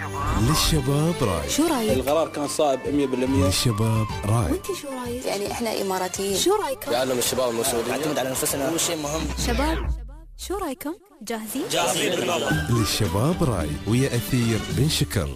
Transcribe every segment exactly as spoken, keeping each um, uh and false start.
للشباب راي. شو رايك؟ القرار كان صائب مية بالمية. للشباب راي. وانت شو رايك؟ يعني احنا اماراتيين، شو رايكم؟ يعلم الشباب المسؤولين نعتمد على انفسنا، هو شيء مهم. شباب شو رايكم؟ جاهزين؟ جاهزين بالمرة. للشباب راي ويا أثير بن شكر.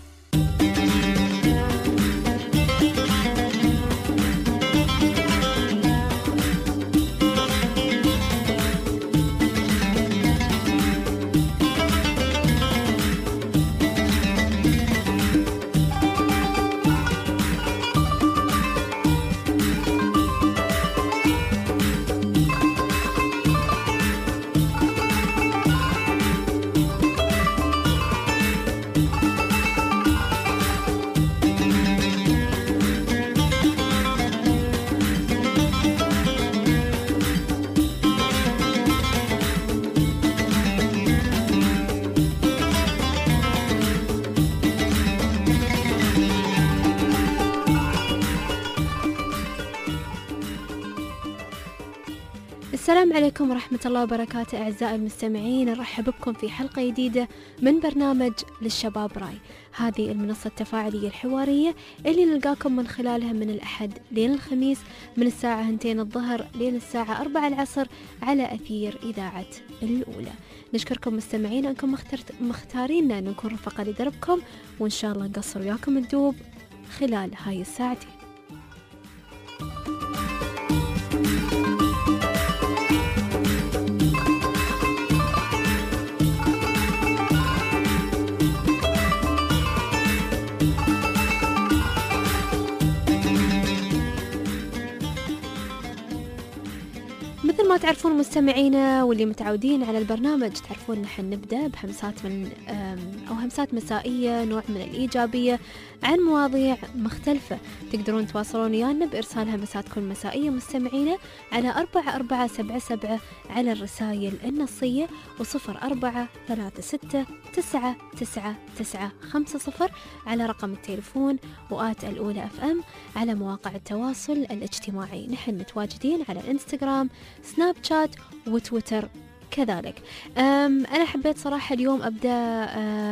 السلام عليكم ورحمة الله وبركاته أعزائي المستمعين، نرحب بكم في حلقة جديدة من برنامج للشباب راي. هذه المنصة التفاعلية الحوارية اللي نلقاكم من خلالها من الأحد لين الخميس من الساعة هنتين الظهر لين الساعة أربعة العصر على أثير إذاعة الأولى. نشكركم مستمعين أنكم مختارين أن نكون رفقة لدربكم، وإن شاء الله نقصر وياكم الدوب خلال هاي الساعتين. مثل ما تعرفون مستمعينا واللي متعودين على البرنامج، تعرفون نحن نبدأ بهمسات من أو همسات مسائية، نوع من الإيجابية عن مواضيع مختلفة. تقدرون تواصلون ويانا بإرسال همساتكم المسائية مستمعينا على أربعة أربعة سبعة سبعة على الرسائل النصية، وصفر أربعة ثلاثة ستة تسعة تسعة تسعة خمسة صفر على رقم التليفون، وآت الأولى أف أم على مواقع التواصل الاجتماعي. نحن متواجدين على الانستغرام، سناب شات، وتويتر كذلك. أنا حبيت صراحة اليوم أبدأ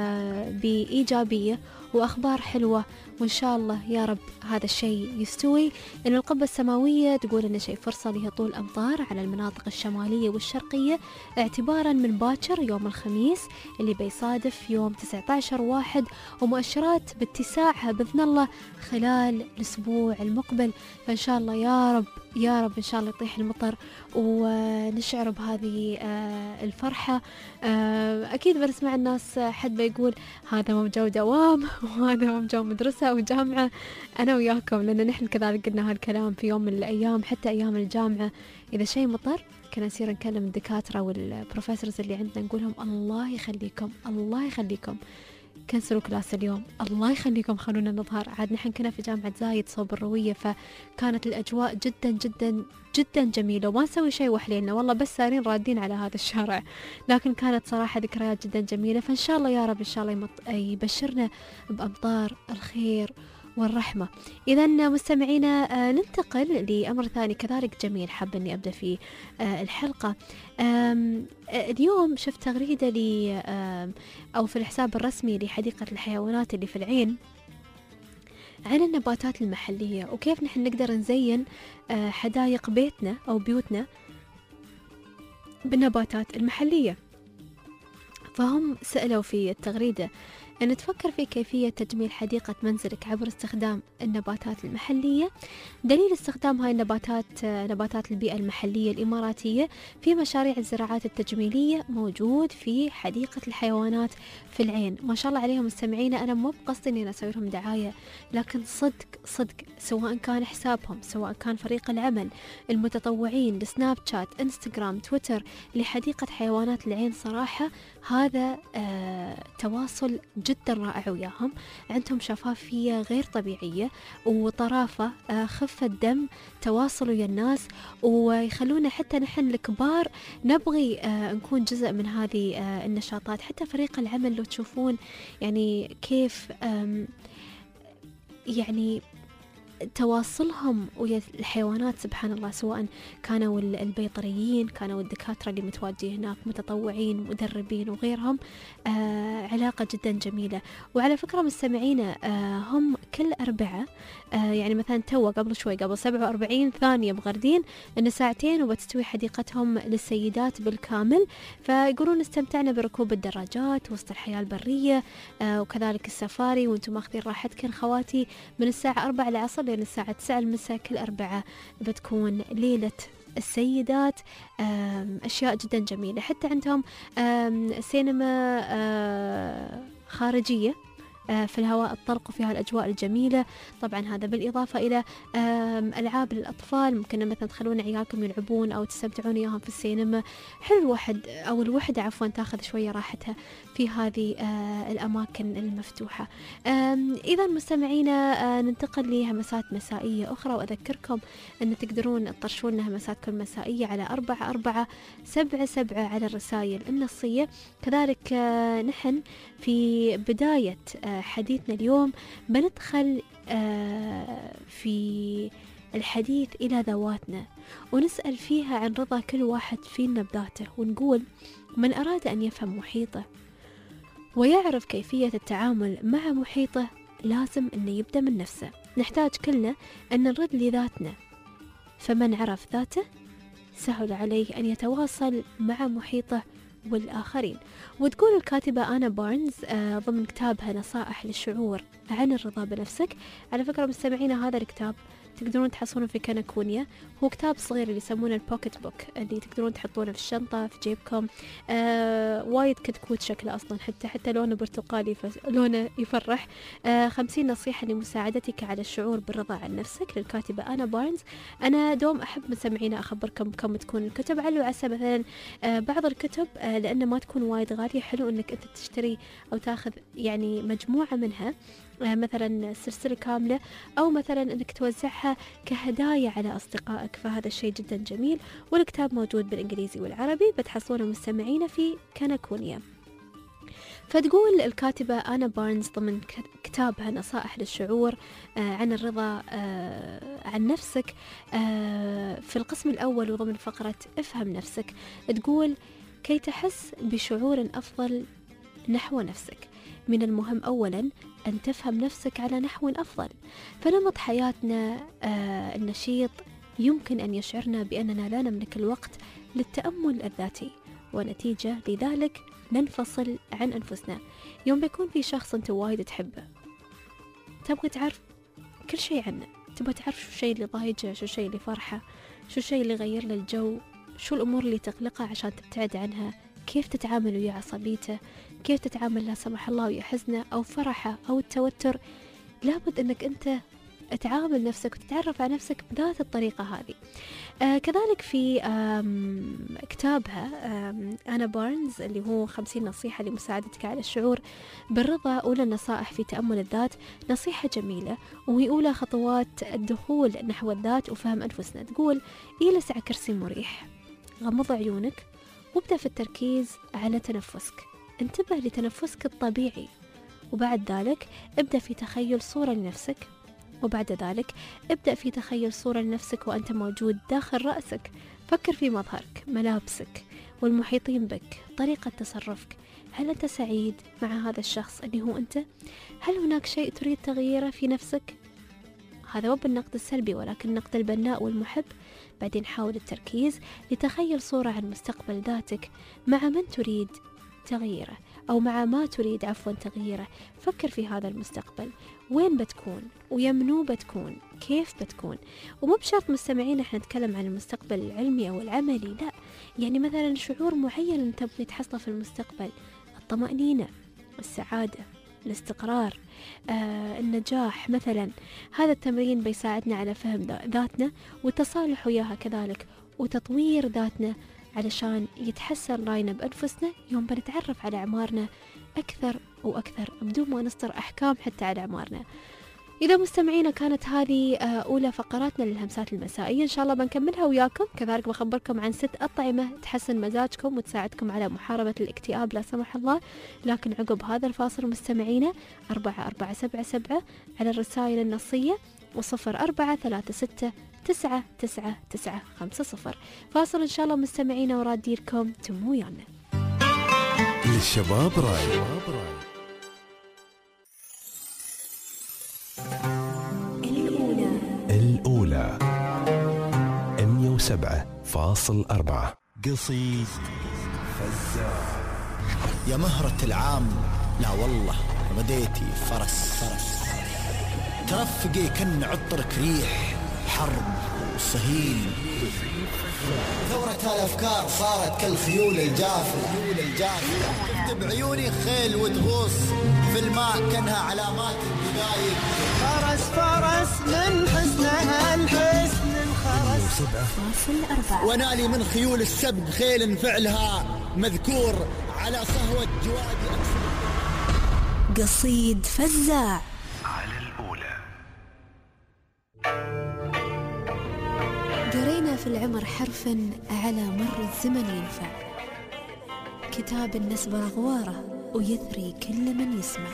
بإيجابية وأخبار حلوة، وإن شاء الله يا رب هذا الشيء يستوي. إن القبة السماوية تقول إن شيء فرصة لهطول أمطار على المناطق الشمالية والشرقية اعتبارا من باكر يوم الخميس اللي بيصادف يوم تسعة عشر واحد، ومؤشرات باتساعها بإذن الله خلال الأسبوع المقبل. فإن شاء الله يا رب يا رب إن شاء الله يطيح المطر ونشعر بهذه الفرحة. أكيد بنسمع الناس حد بيقول هذا مو جو دوام وهذا مو جو مدرسة وجامعة. أنا وياكم، لأن نحن كذلك قلنا هالكلام في يوم من الأيام، حتى أيام الجامعة إذا شيء مطر كنا نصير نكلم الدكاترة والبروفيسورز اللي عندنا نقولهم الله يخليكم الله يخليكم كنسلوا كلاس اليوم، الله يخليكم خلونا نظهر. عاد نحن كنا في جامعة زايد صوب الروية، فكانت الأجواء جدا جدا جدا جميلة، وما نسوي شيء وحليلنا والله، بس سارين رادين على هذا الشارع، لكن كانت صراحة ذكريات جدا جميلة. فإن شاء الله يا رب إن شاء الله يمط... يبشرنا بأمطار الخير والرحمة. إذا مستمعينا ننتقل لأمر ثاني كذلك جميل حاب أني أبدأ في الحلقة. اليوم شفت تغريدة لي أو في الحساب الرسمي لحديقة الحيوانات اللي في العين عن النباتات المحلية، وكيف نحن نقدر نزين حدائق بيتنا أو بيوتنا بالنباتات المحلية. فهم سألوا في التغريدة أن تفكر في كيفية تجميل حديقة منزلك عبر استخدام النباتات المحلية. دليل استخدام هاي النباتات نباتات البيئة المحلية الإماراتية في مشاريع الزراعات التجميلية موجود في حديقة الحيوانات في العين. ما شاء الله عليهم مستمعينا، أنا مو بقصدي أني أسوي لهم دعاية، لكن صدق صدق سواء كان حسابهم، سواء كان فريق العمل، المتطوعين، لسناب شات، انستغرام، تويتر، لحديقة حيوانات العين، صراحة هذا آه تواصل جدا رائع وياهم. عندهم شفافية غير طبيعية وطرافة، آه خفة دم، تواصل ويا الناس، ويخلونا حتى نحن الكبار نبغي آه نكون جزء من هذه آه النشاطات. حتى فريق العمل لو تشوفون يعني كيف يعني تواصلهم ويا الحيوانات سبحان الله، سواء كانوا البيطريين، كانوا الدكاترة اللي متواجدين هناك، متطوعين، مدربين وغيرهم، آه علاقة جدا جميلة. وعلى فكرة مستمعينا، آه هم كل أربعة، آه يعني مثلا تو قبل شوي قبل سبعة وأربعين ثانية مغردين إن ساعتين وبتستوي حديقتهم للسيدات بالكامل، فيقولون استمتعنا بركوب الدراجات وسط الحياة البرية، آه وكذلك السفاري، وانتم ماخذين راحتكم خواتي من الساعة أربعة العصر لين الساعة تسعة المساء كل أربعة بتكون ليلة السيدات. أشياء جدا جميلة. حتى عندهم سينما خارجية في الهواء الطلق وفيها الأجواء الجميلة. طبعا هذا بالإضافة إلى ألعاب للأطفال، ممكن مثلا تخلون عيالكم يلعبون أو تستمتعون إياهم في السينما. حلو الواحد أو الوحدة عفوا تاخذ شوية راحتها في هذه الأماكن المفتوحة. إذا مستمعينا ننتقل لهمسات مسائية أخرى، وأذكركم أن تقدرون تطرشون همساتكم المسائية على أربعة أربعة سبعة سبعة على الرسائل النصية. كذلك نحن في بداية حديثنا اليوم بندخل في الحديث إلى ذواتنا، ونسأل فيها عن رضا كل واحد فينا بذاته، ونقول من أراد أن يفهم محيطه ويعرف كيفية التعامل مع محيطه لازم أن يبدأ من نفسه. نحتاج كلنا أن نرد لذاتنا، فمن عرف ذاته سهل عليه أن يتواصل مع محيطه والآخرين. وتقول الكاتبة آنا بارنز ضمن كتابها نصائح للشعور عن الرضا بنفسك. على فكرة مستمعينا هذا الكتاب تقدرون تحصلونه في كنكونيا، هو كتاب صغير اللي يسمونه البوكيت بوك، اللي تقدرون تحطونه في الشنطة في جيبكم. آه وايد كتكوت شكله أصلا، حتى حتى لونه برتقالي فلونه يفرح. آه خمسين نصيحة لمساعدتك على الشعور بالرضا عن نفسك للكاتبة آنا بارنز. أنا دوم أحب مستمعينا أخبركم كم تكون الكتب، على عسى مثلا آه بعض الكتب آه لأنه ما تكون وايد غالية، حلو أنك أنت تشتري أو تاخذ يعني مجموعة منها، مثلا سلسلة كاملة، أو مثلا أنك توزعها كهدايا على أصدقائك، فهذا الشيء جدا جميل. والكتاب موجود بالإنجليزي والعربي، بتحصلونه مستمعين في كنكونيا. فتقول الكاتبة آنا بارنز ضمن كتابها نصائح للشعور عن الرضا عن نفسك في القسم الأول وضمن فقرة افهم نفسك، تقول كي تحس بشعور أفضل نحو نفسك من المهم أولا أن تفهم نفسك على نحو أفضل. فنمط حياتنا آه النشيط يمكن أن يشعرنا بأننا لا نملك الوقت للتأمل الذاتي، ونتيجة لذلك ننفصل عن أنفسنا. يوم بيكون في شخص أنت وايد تحبه، تبغى تعرف كل شيء عنه، تبغى تعرف شو الشيء اللي ضايجه، شو الشيء اللي فرحه، شو الشيء اللي يغير له الجو، شو الأمور اللي تقلقه عشان تبتعد عنها، كيف تتعامل ويا عصبيته، كيف تتعامل لا سمح الله ويا حزنه أو فرحه أو التوتر. لابد أنك أنت تعامل نفسك وتتعرف على نفسك بذات الطريقة هذه. آه كذلك في كتابها آنا بارنز اللي هو خمسين نصيحة لمساعدتك على الشعور بالرضا، أولى النصائح في تأمل الذات، نصيحة جميلة وهي أولى خطوات الدخول نحو الذات وفهم أنفسنا. تقول اجلس على كرسي مريح، غمض عيونك وابدأ في التركيز على تنفسك، انتبه لتنفسك الطبيعي، وبعد ذلك ابدأ في تخيل صورة لنفسك، وبعد ذلك ابدأ في تخيل صورة لنفسك وأنت موجود داخل رأسك. فكر في مظهرك، ملابسك والمحيطين بك، طريقة تصرفك. هل أنت سعيد مع هذا الشخص اللي هو أنت؟ هل هناك شيء تريد تغييره في نفسك؟ هذا مو بالنقد السلبي ولكن النقد البناء والمحب. بعدين حاول التركيز لتخيل صورة عن مستقبل ذاتك مع من تريد تغييره أو مع ما تريد عفوا تغييره. فكر في هذا المستقبل، وين بتكون ويمنو بتكون، كيف بتكون. ومو بشرط مستمعين احنا نتكلم عن المستقبل العلمي أو العملي، لا، يعني مثلا شعور معين انت تبغي تحصله في المستقبل، الطمأنينة، السعادة، الاستقرار، آه، النجاح مثلا. هذا التمرين بيساعدنا على فهم ذاتنا والتصالح وياها كذلك، وتطوير ذاتنا علشان يتحسن راينا بأنفسنا يوم بنتعرف على أعمارنا أكثر وأكثر بدون ما نصدر أحكام حتى على أعمارنا. إذا مستمعينا كانت هذه أولى فقراتنا للهمسات المسائية، إن شاء الله بنكملها وياكم. كذلك بخبركم عن ست أطعمة تحسن مزاجكم وتساعدكم على محاربة الاكتئاب لا سمح الله. لكن عقب هذا الفاصل مستمعينا أربعة أربعة سبعة سبعة على الرسائل النصية وصفر أربعة ثلاثة ستة تسعة تسعة تسعة خمسة صفر. فاصل إن شاء الله مستمعينا وراديركم تمو ويانا. للشباب راي. الأولى الأولى مية وسبعة فاصل أربعة. قصيد فزاع. يا مهرة العام، لا والله بديتي فرس فرس ترفقي كن عطرك ريح حرب وصهيل. ثورة الأفكار صارت كالخيول الجافلة تكتب عيوني خيل وتغوص في الماء كأنها علامات الدقايق. فرس فرس من حسنها الحسن الخرس فاصل أربعة. ونالي من خيول السبق خيل فعلها مذكور على صهوة جوادي أكثر. قصيد فزاع. على الأولى. قرينا في العمر حرفا على مر الزمن ينفع، كتاب النسب رغواره ويثري كل من يسمع.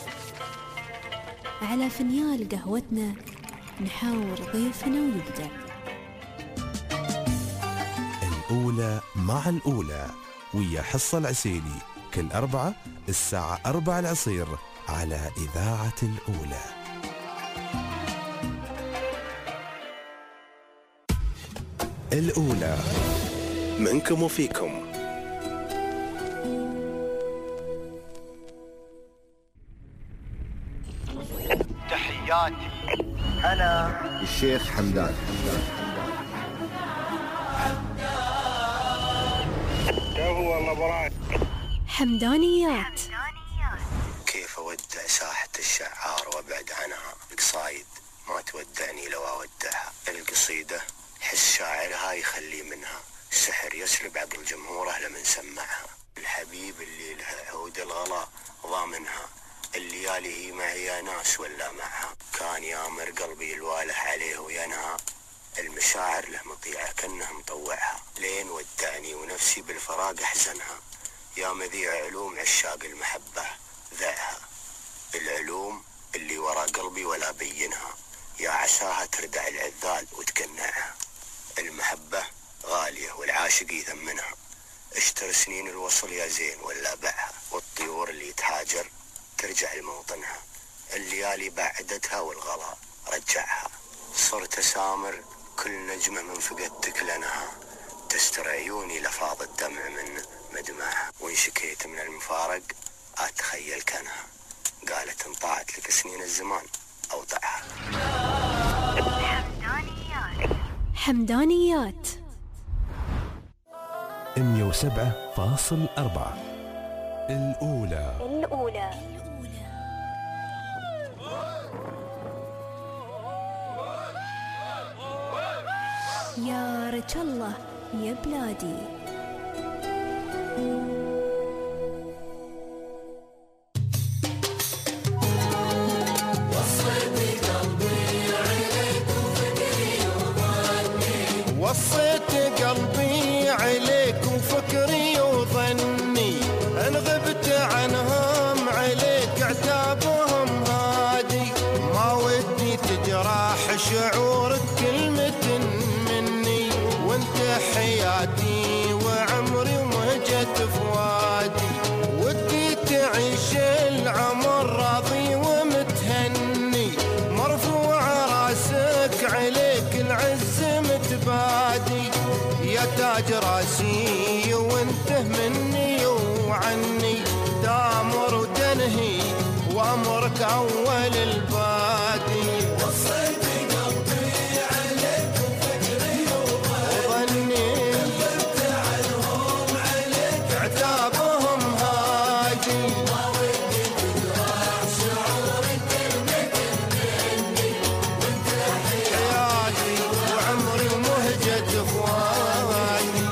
على فنيال قهوتنا نحاور ضيفنا ويبدع. الأولى مع الأولى ويا حصة العسيلي كل أربعة الساعة أربعة العصير على إذاعة الأولى. الأولى منكم وفيكم. تحياتي أنا الشيخ حمدان. حمدانيات. كيف أودع ساحة الشعار وأبعد عنها بقصايد ما تودعني لو أودعها. القصيدة حس شاعرها يخلي منها سحر يسرب عقل جمهوره لمن سمعها. الحبيب اللي لها عود الغلا ضامنها، الليالي هي معي يا ناس ولا معها. كان يامر قلبي الواله عليه وينهى، المشاعر له مطيعة كأنه مطوعها. لين ودعني ونفسي بالفراق أحزنها، يا مذيع علوم عشاق المحبة ذعها. العلوم اللي ورا قلبي ولا بينها، يا عساها تردع العذال وتقنعها. المحبة غالية والعاشق يثمنها، اشتر سنين الوصل يا زين ولا بعها. والطيور اللي تهاجر ترجع لموطنها، الليالي بعدتها والغلا رجعها. صرت سامر كل نجمة من فقدتك لنها، تستر عيوني لفاض الدمع من مدمعها. وإن شكيت من المفارق أتخيل كانها، قالت انطاعت لك سنين الزمان أوضعها. حمدانيات. مية وسبعة فاصل أربعة. الأولى. الأولى. يا رجال الله يا بلادي. وصيت قلبي عليك وفكري وظني، ان غبت عنهم عليك عتابهم هادي. ما ودي تجرح شعورك كلمة مني، وانت حياتي وعمري ومهجة فؤادي. ودي تعيش العمر راضي ومتهني، مرفوع راسك عليك العز متبادي. يا تاج راسي وانته مني وعني، تامر وتنهي وامرك اول البادي. وصيت قلبي عليك وفكري وظني، غبت عنهم عليك عتابهم هادي. ما ودي تجرح شعورك كلمة مني، وانت حياتي وعمري ومهجة فؤادي.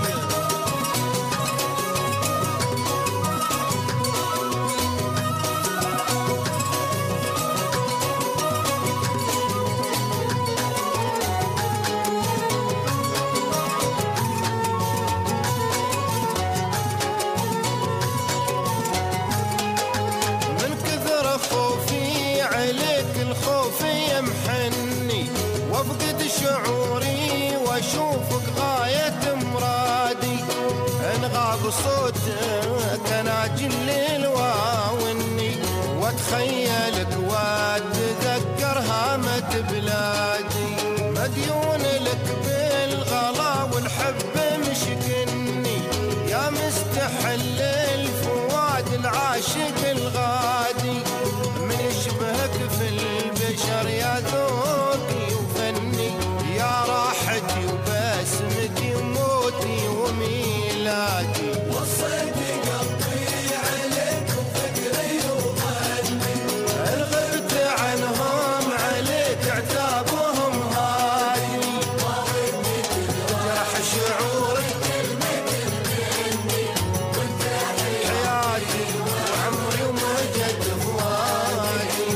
الخوف يمحني وافقد شعوري واشوفك غاية مرادي، ان غاب صوتك انا اجل الواوني واتخيلك واتذكر هامة بلادي، مديون لك بالغلا والحب مشكني يا مستحل الفؤاد العاشق الغادي، من يشبهك في البشر يا ذوقي وفني يا راحتي وبسمتي وموتي وميلادي. وصيت قلبي عليك وفكري وظني ان غبت عنهم عليك عتابهم هادي، ما ودي تجرح شعوري مني وانت حياتي وعمري ومجد فؤادي.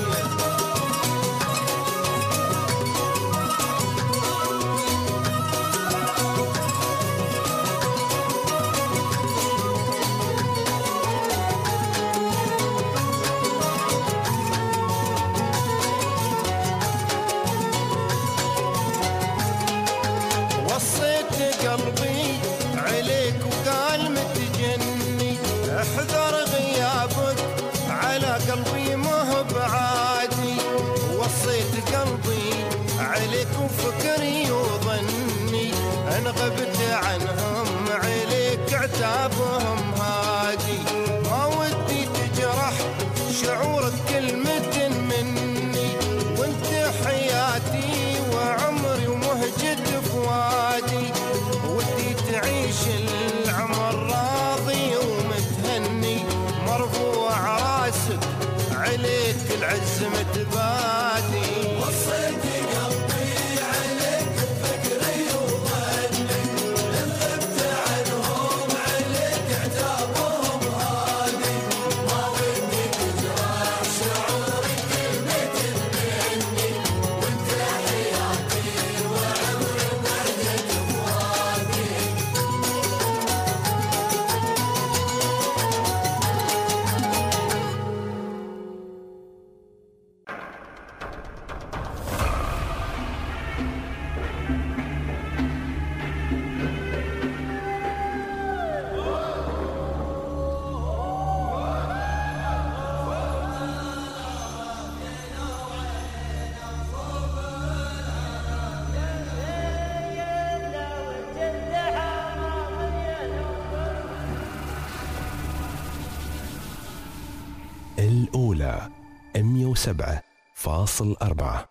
وصيت قلبي عليك وقال متجني احذر غيابك على قلبي ما هو بعادي، وصيت قلبي عليك وفكري وظني ان غبت عنهم عليك عتابهم هادي، ما ودي تجرح شعورك كلمة مني وانت حياتي وعمري ومهجة فؤادي، ودي تعيش العمر راضي ومتهني مرفوع راسك عليك العز متبادي. وصيت قلبي عليك فكري وظني ان غبت عنهم عليك عتابهم هادي، ما ودي تجرح شعورك كلمة مني وانت حياتي وعمري ومهجة فؤادي. الأولى مية وسبعة فاصل أربعة.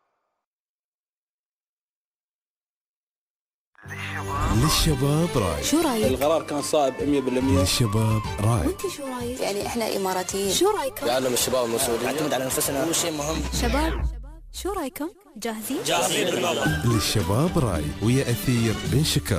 للشباب راي. شو رايك؟ القرار كان صائب مية بالمية. للشباب راي. وانت شو رايك؟ يعني احنا اماراتيين. شو رايكم؟ يعلم الشباب المسؤولين نعتمد على نفسنا، هو شيء مهم. شباب شو رايكم؟ جاهزين؟ جاهزين بالله. للشباب راي ويا أثير بن شكر.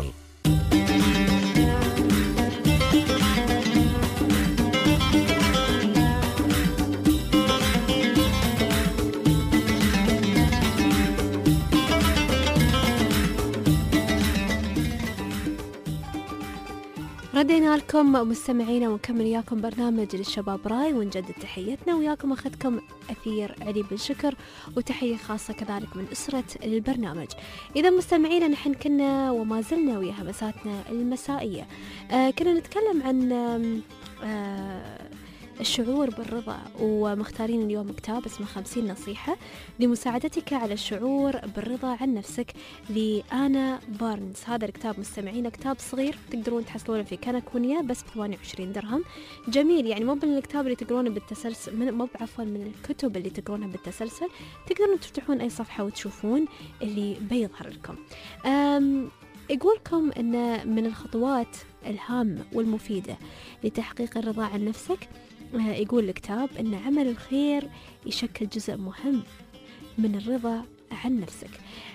ردينا لكم مستمعينا ونكمل وياكم برنامج للشباب راي، ونجدد تحيتنا وياكم أخذكم أثير علي بن شكر، وتحية خاصة كذلك من أسرة البرنامج. إذا مستمعينا نحن كنا وما زلنا ويا همساتنا المسائية، آه كنا نتكلم عن آه الشعور بالرضا، ومختارين اليوم كتاب اسمه خمسين نصيحة لمساعدتك على الشعور بالرضا عن نفسك لآنا بارنز. هذا الكتاب مستمعين كتاب صغير تقدرون تحصلونه في كنكونيا بس ب ثمانية وعشرين درهم. جميل، يعني مو من الكتاب اللي تقرونه بالتسلسل، من مو عفوا من الكتب اللي تقرونها بالتسلسل، تقدرون تفتحون أي صفحة وتشوفون اللي بيظهر لكم. يقولكم أن من الخطوات الهامة والمفيدة لتحقيق الرضا عن نفسك، يقول الكتاب أن عمل الخير يشكل جزء مهم من الرضا عن نفسك.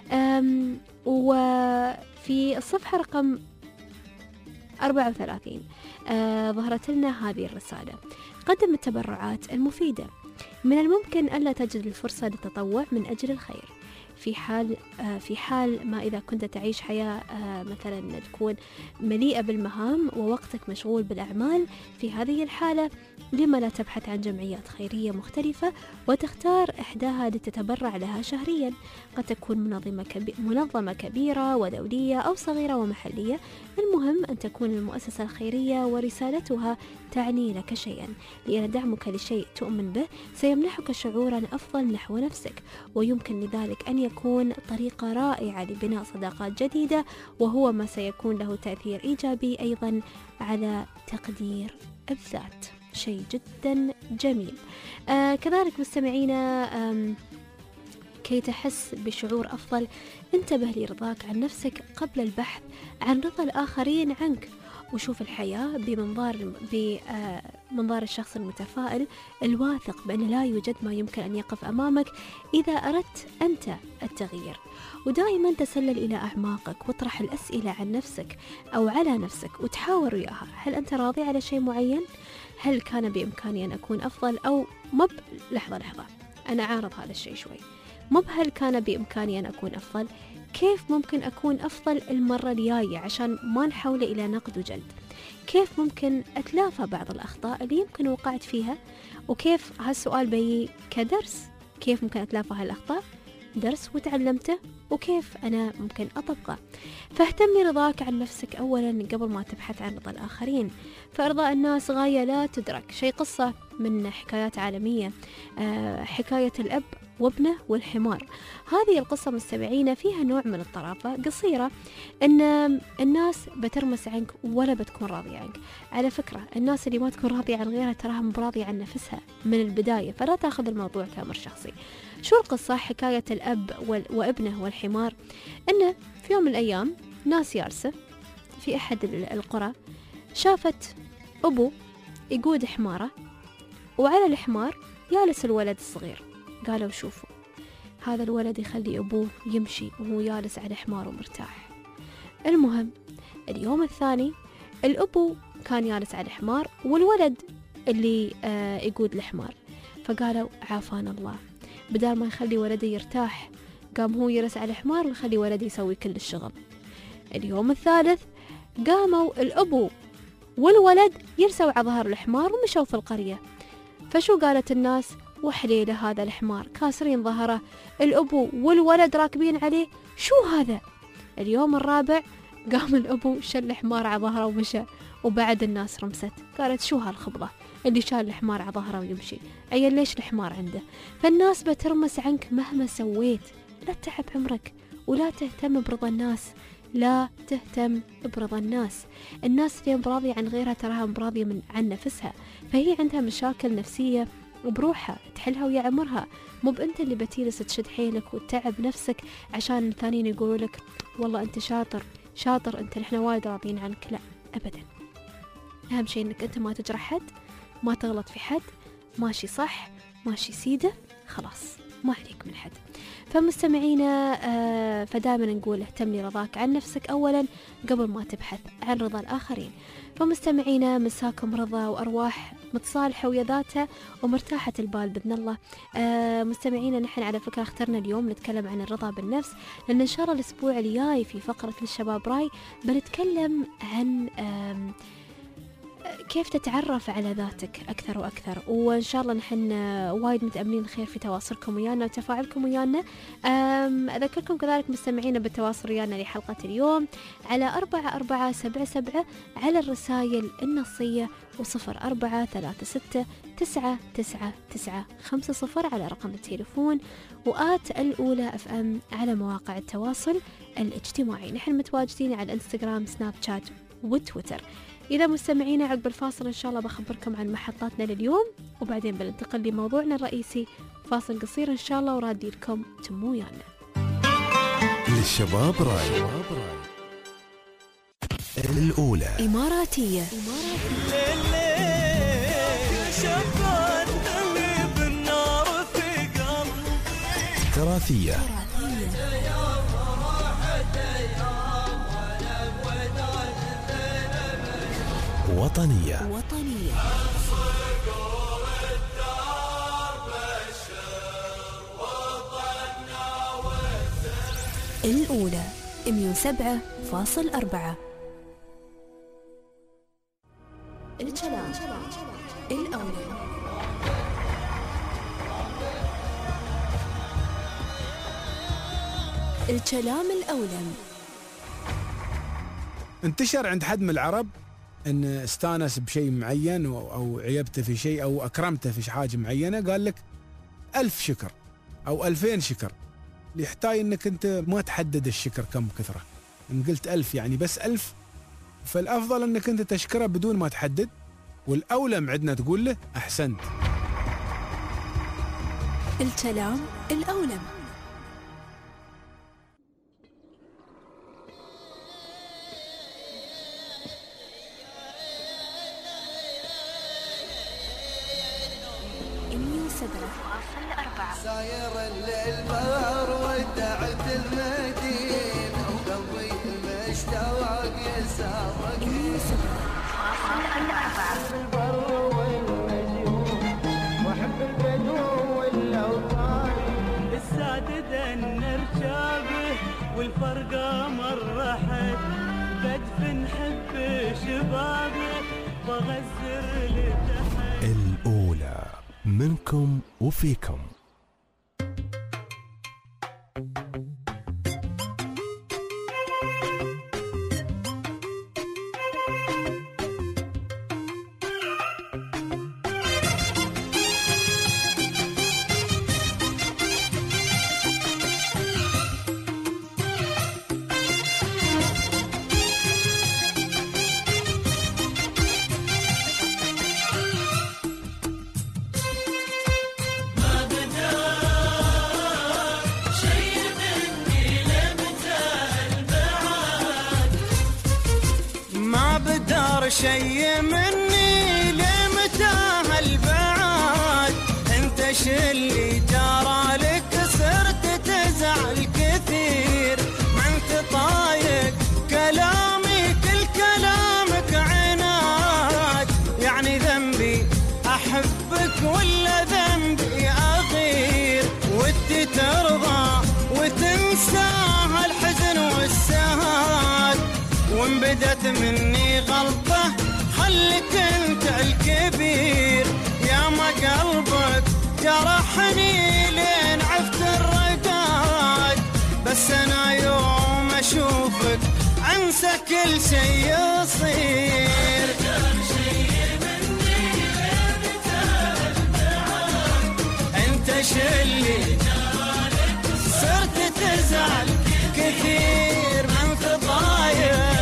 وفي الصفحة رقم أربعة وثلاثين آه ظهرت لنا هذه الرسالة: قدم التبرعات المفيدة. من الممكن ألا تجد الفرصة للتطوع من أجل الخير في حال آه في حال ما إذا كنت تعيش حياة آه مثلا تكون مليئة بالمهام ووقتك مشغول بالأعمال. في هذه الحالة لما لا تبحث عن جمعيات خيرية مختلفة وتختار إحداها لتتبرع لها شهريا؟ قد تكون منظمة, كبي... منظمة كبيرة ودولية أو صغيرة ومحلية، المهم أن تكون المؤسسة الخيرية ورسالتها تعني لك شيئا، لأن دعمك لشيء تؤمن به سيمنحك شعورا أفضل نحو نفسك، ويمكن لذلك أن يكون طريقة رائعة لبناء صداقات جديدة، وهو ما سيكون له تأثير إيجابي أيضا على تقدير الذات. شيء جدا جميل. آه كذلك مستمعينا، كي تحس بشعور أفضل انتبه لرضاك عن نفسك قبل البحث عن رضا الآخرين عنك، وشوف الحياة بمنظار بمنظار الشخص المتفائل الواثق بأن لا يوجد ما يمكن أن يقف أمامك إذا أردت أنت التغيير. ودائما تسلل إلى أعماقك واطرح الأسئلة عن نفسك أو على نفسك وتحاور وياها. هل أنت راضي على شيء معين؟ هل كان بإمكاني أن أكون أفضل؟ أو مب لحظة لحظة أنا أعارض هذا الشيء شوي. مب هل كان بإمكاني أن أكون أفضل؟ كيف ممكن أكون أفضل المرة الجاية عشان ما نحول إلى نقد وجلد؟ كيف ممكن أتلافى بعض الأخطاء اللي يمكن وقعت فيها؟ وكيف هالسؤال بي كدرس، كيف ممكن أتلافى هالأخطاء؟ درس وتعلمته، وكيف أنا ممكن أطبقه؟ فاهتم برضاك عن نفسك أولا قبل ما تبحث عن رضا الآخرين. فإرضاء الناس غاية لا تدرك. شيء قصة من حكايات عالمية، آه حكاية الأب وابنه والحمار. هذه القصة مستمعين فيها نوع من الطرافة قصيرة، أن الناس بترمس عنك ولا بتكون راضية عنك. على فكرة الناس اللي ما تكون راضية عن غيرها تراها براضية عن نفسها من البداية، فلا تأخذ الموضوع كأمر شخصي. شو القصة؟ حكاية الأب وابنه والحمار. أنه في يوم من الأيام ناس جالسة في أحد القرى شافت أبو يقود حمارة، وعلى الحمار جالس الولد الصغير. قالوا شوفوا هذا الولد يخلي أبوه يمشي وهو جالس على حماره مرتاح. المهم اليوم الثاني الأبو كان جالس على حمار والولد اللي آه يقود الحمار، فقالوا عافانا الله، بدل ما يخلي ولده يرتاح قام هو يرس على حمار ويخلي ولده يسوي كل الشغل. اليوم الثالث قاموا الأبو والولد يرسوا على ظهر الحمار ومشوا في القرية. فشو قالت الناس؟ وحليله هذا الحمار كاسرين ظهره، الأبو والولد راكبين عليه، شو هذا؟ اليوم الرابع قام الأبو شل الحمار على ظهره ومشى، وبعد الناس رمست قالت شو هالخبضة اللي شال الحمار على ظهره ويمشي، أي ليش الحمار عنده؟ فالناس بترمس عنك مهما سويت. لا تتعب عمرك ولا تهتم برضا الناس، لا تهتم برضا الناس. الناس اللي براضية عن غيرها تراها براضية من عن نفسها، فهي عندها مشاكل نفسية وبروحها تحلها ويا عمرها، مو بأنت اللي بتجلس تشد حيلك وتتعب نفسك عشان الثانيين يقولوا لك والله أنت شاطر شاطر أنت نحن وايد راضين عنك. لا أبدا، أهم شيء أنك أنت ما تجرح حد، ما تغلط في حد، ماشي صح ماشي سيدة، خلاص ما عليك من حد. فمستمعينا آه فدائما نقول اهتم لرضاك عن نفسك أولا قبل ما تبحث عن رضا الآخرين. فمستمعينا مساكم رضا وأرواح متصالحة ويا ذاتها ومرتاحة البال بإذن الله. آه مستمعينا نحن على فكرة اخترنا اليوم نتكلم عن الرضا بالنفس، لأن إن شاء الله الأسبوع الجاي في فقرة للشباب راي بنتكلم عن آه كيف تتعرف على ذاتك أكثر وأكثر. وإن شاء الله نحن وايد متأملين خير في تواصلكم ويانا وتفاعلكم ويانا. أذكركم كذلك مستمعين بالتواصل ويانا لحلقة اليوم على أربعة أربعة سبعة سبعة على الرسائل النصية، وصفر أربعة ثلاثة ستة تسعة تسعة تسعة خمسة صفر على رقم التليفون، وآت الأولى أف أم على مواقع التواصل الاجتماعي. نحن متواجدين على الانستغرام سناب شات وتويتر. إذا مستمعينا عقب الفاصل إن شاء الله بخبركم عن محطاتنا لليوم، وبعدين بننتقل لموضوعنا الرئيسي. فاصل قصير إن شاء الله ورادي لكم تمو ويانا. للشباب راي الأولى إماراتية, تراثية، وطنية. وطنية. الأولى مية وسبعة فاصل أربعة. الكلام الأولم. الكلام الأولم. انتشر عند حد من العرب ان استانس بشيء معين او عيبته في شيء او اكرمته في حاجه معينه، قال لك ألف شكر او ألفين شكر، يحتاج انك انت ما تحدد الشكر كم كثره. ان قلت ألف يعني بس ألف، فالافضل انك انت تشكره بدون ما تحدد، والاولم عندنا تقول له احسنت. الكلام الأولم. ساير الليل ودعت المدينة وقلبي مشتاق يسابق البر والنجوم واحب البدو والاوطان السادد نركبه والفرقة مرة حد بدفن حب شبابه بغزر لتحت. الأولى منكم وفيكم. شي مني لمتى هالبعاد، انت شلي جرى لك صرت تزعل كثير، ما انت طايق كلامي كل كلامك عناد، يعني ذنبي احبك ولا ذنبي اغير، ودي ترضى وتنسى هالحزن والسهاد، وان بدت مني غلطة خلك انت الكبير، يا ما قلبك جرحني لين عفت الرقاد، بس انا يوم اشوفك انسى كل شي يصير. انت شلي صرت تزعل كثير، ما انت ضايق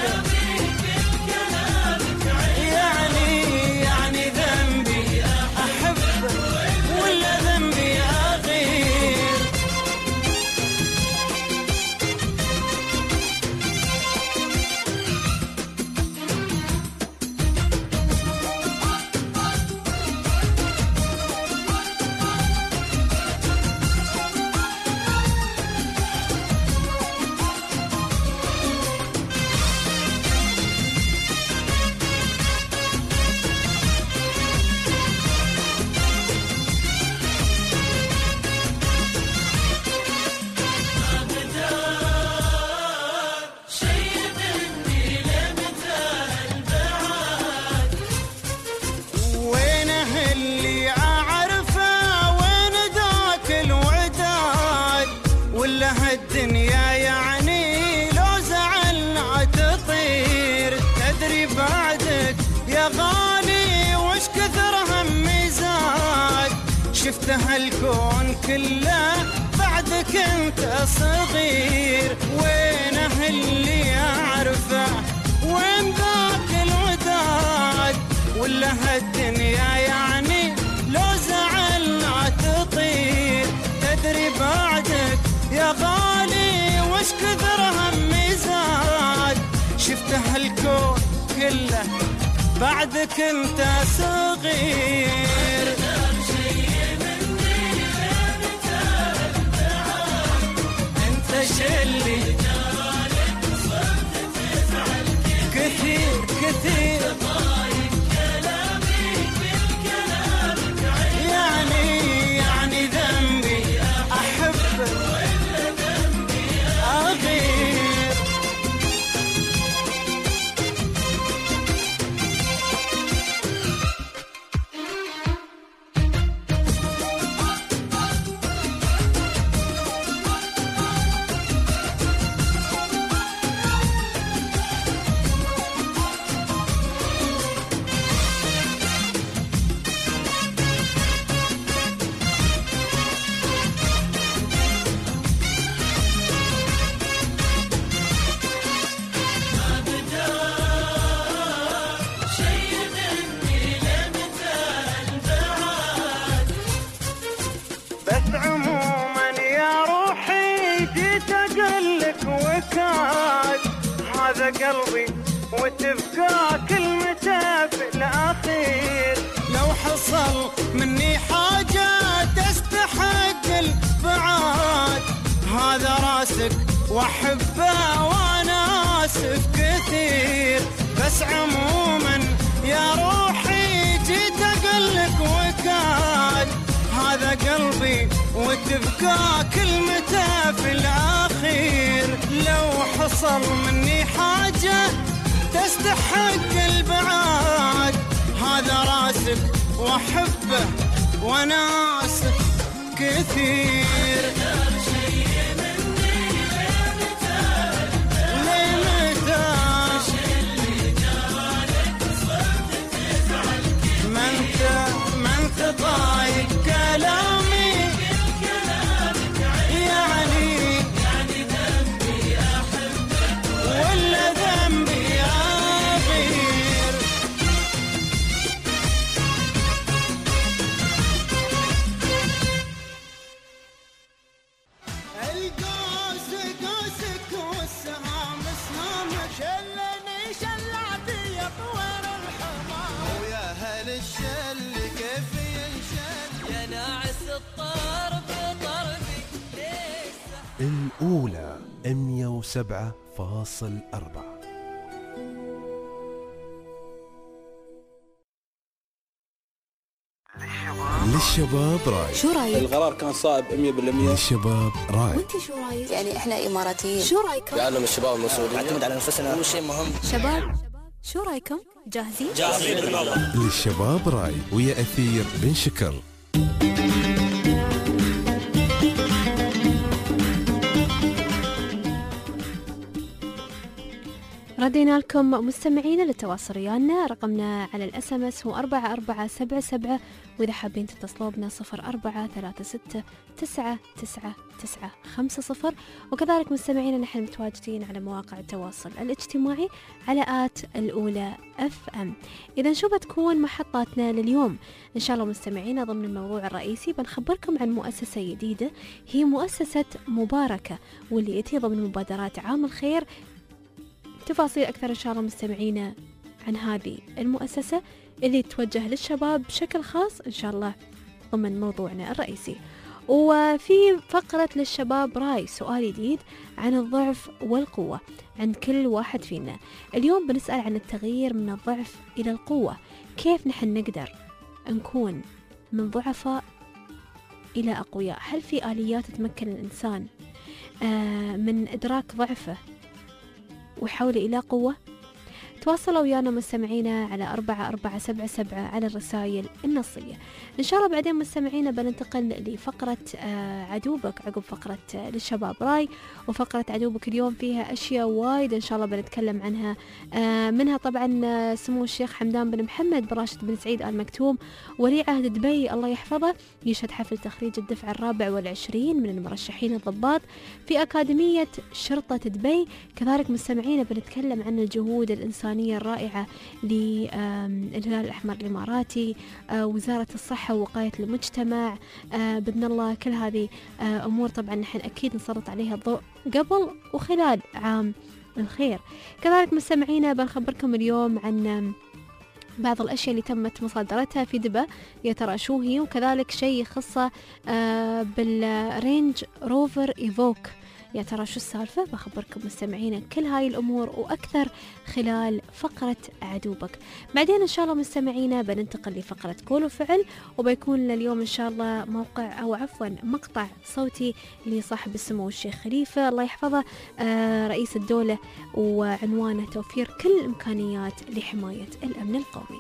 شفت هالكون كله بعدك انت صغير، وينه اللي اعرفه وين ذاك الوداد، ولا هالدنيا يعني لو زعلنا تطير، تدري بعدك يا غالي وش كثر همي زاد، شفت هالكون كله بعدك انت صغير. شلي كثير كثير يعني يعني ذنبي أحبك أغير. هذا قلبي وتبقى كلمته في الأخير. لو حصل مني حاجة تستحق البعاد هذا راسك وأحبه وأنا آسف كثير. بس عموما يا روحي جيت أقلك وكاد هذا قلبي وتبقى كلمته في الأخير. لو حصل مني حاجة تستحق البعاد هذا راسك وأحبه وأنا آسف كثير. طايق كلامي يعني يعني ذنبي أحبك ولا ذنبي أغير. القوس قوسك والسهام سهامك شلني شلعتي يا طوير الحمام ويا هل الشل كيف الأولى مية وسبعة فاصل أربعة. للشباب راي. شو رايك؟ القرار كان صائب مية بالمية. للشباب راي. وانت شو رايك؟ يعني احنا اماراتيين. شو رايكم؟ لأنهم الشباب المسؤولين نعتمد على نفسنا هو شيء مهم. شباب شو رايكم؟ جاهزين؟ جاهزين بالله. للشباب راي ويا أثير بن شكر. ردينا لكم مستمعينا للتواصل ويانا. رقمنا على الاس ام اس هو أربعة أربعة سبعة سبعة، واذا حابين تتصلوا بنا صفر أربعة ثلاثة ستة تسعة تسعة تسعة خمسة صفر. وكذلك مستمعينا نحن متواجدين على مواقع التواصل الاجتماعي على آت الأولى اف ام. اذا شو بتكون محطاتنا لليوم ان شاء الله مستمعينا؟ ضمن الموضوع الرئيسي بنخبركم عن مؤسسة جديدة هي مؤسسة مباركة، واللي يأتي ضمن مبادرات عام الخير. تفاصيل أكثر إن شاء الله مستمعينا عن هذه المؤسسة اللي توجه للشباب بشكل خاص إن شاء الله ضمن موضوعنا الرئيسي. وفي فقرة للشباب راي سؤال جديد عن الضعف والقوة عند كل واحد فينا. اليوم بنسأل عن التغيير من الضعف إلى القوة، كيف نحن نقدر نكون من ضعفاء إلى أقوياء؟ هل في آليات تمكن الإنسان من إدراك ضعفه وحول إلى قوة؟ تواصلوا ويانا مستمعينا على أربعة أربعة سبعة سبعة على الرسائل النصية. إن شاء الله بعدين مستمعينا بننتقل لفقرة عدوبك عقب فقرة للشباب راي. وفقرة عدوبك اليوم فيها أشياء وايد إن شاء الله بنتكلم عنها، منها طبعا سمو الشيخ حمدان بن محمد بن راشد بن سعيد آل مكتوم ولي عهد دبي الله يحفظه يشهد حفل تخريج الدفع الرابع والعشرين من المرشحين الضباط في أكاديمية شرطة دبي. كذلك مستمعينا بنتكلم عن الجهود الإنسانية الرائعة للهلال الأحمر الإماراتي، وزارة الصحة ووقاية المجتمع، بإذن الله كل هذه أمور طبعا نحن أكيد نسلط عليها الضوء قبل وخلال عام الخير. كذلك مستمعينا بنخبركم اليوم عن بعض الأشياء اللي تمت مصادرتها في دبا، يا ترى شو هي، وكذلك شيء يخصه بالرينج روفر إيفوك، يا ترى شو السالفة؟ بخبركم مستمعينا كل هاي الأمور وأكثر خلال فقرة عدوبك. بعدين إن شاء الله مستمعينا بننتقل لفقرة قول وفعل، وبيكون لليوم إن شاء الله موقع أو عفوا مقطع صوتي لصاحب السمو الشيخ خليفة الله يحفظه آه رئيس الدولة، وعنوانه توفير كل الإمكانيات لحماية الأمن القومي.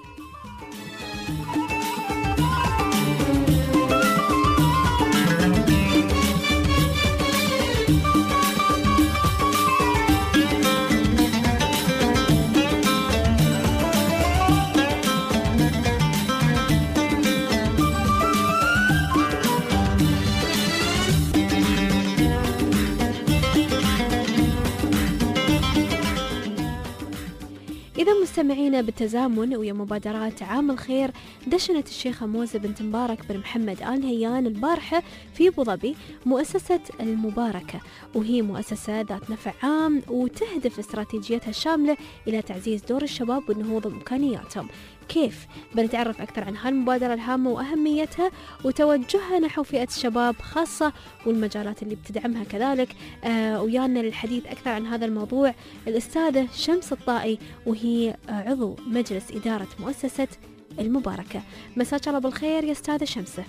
إذا مستمعينا بالتزامن ويا مبادرات عام الخير، دشنت الشيخة موزة بنت مبارك بن محمد آل نهيان البارحة في أبو ظبي مؤسسة المباركة، وهي مؤسسة ذات نفع عام وتهدف استراتيجيتها الشاملة إلى تعزيز دور الشباب والنهوض بإمكانياتهم. كيف؟ بنتعرف أكثر عن هالمبادرة الهامة وأهميتها وتوجهها نحو فئة الشباب خاصة والمجالات اللي بتدعمها كذلك. آه ويانا للحديث أكثر عن هذا الموضوع الأستاذة شمس الطائي، وهي عضو مجلس إدارة مؤسسة المباركة. مساك الله بالخير يا أستاذة شمسة.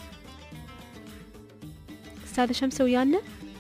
أستاذة شمسة ويانا؟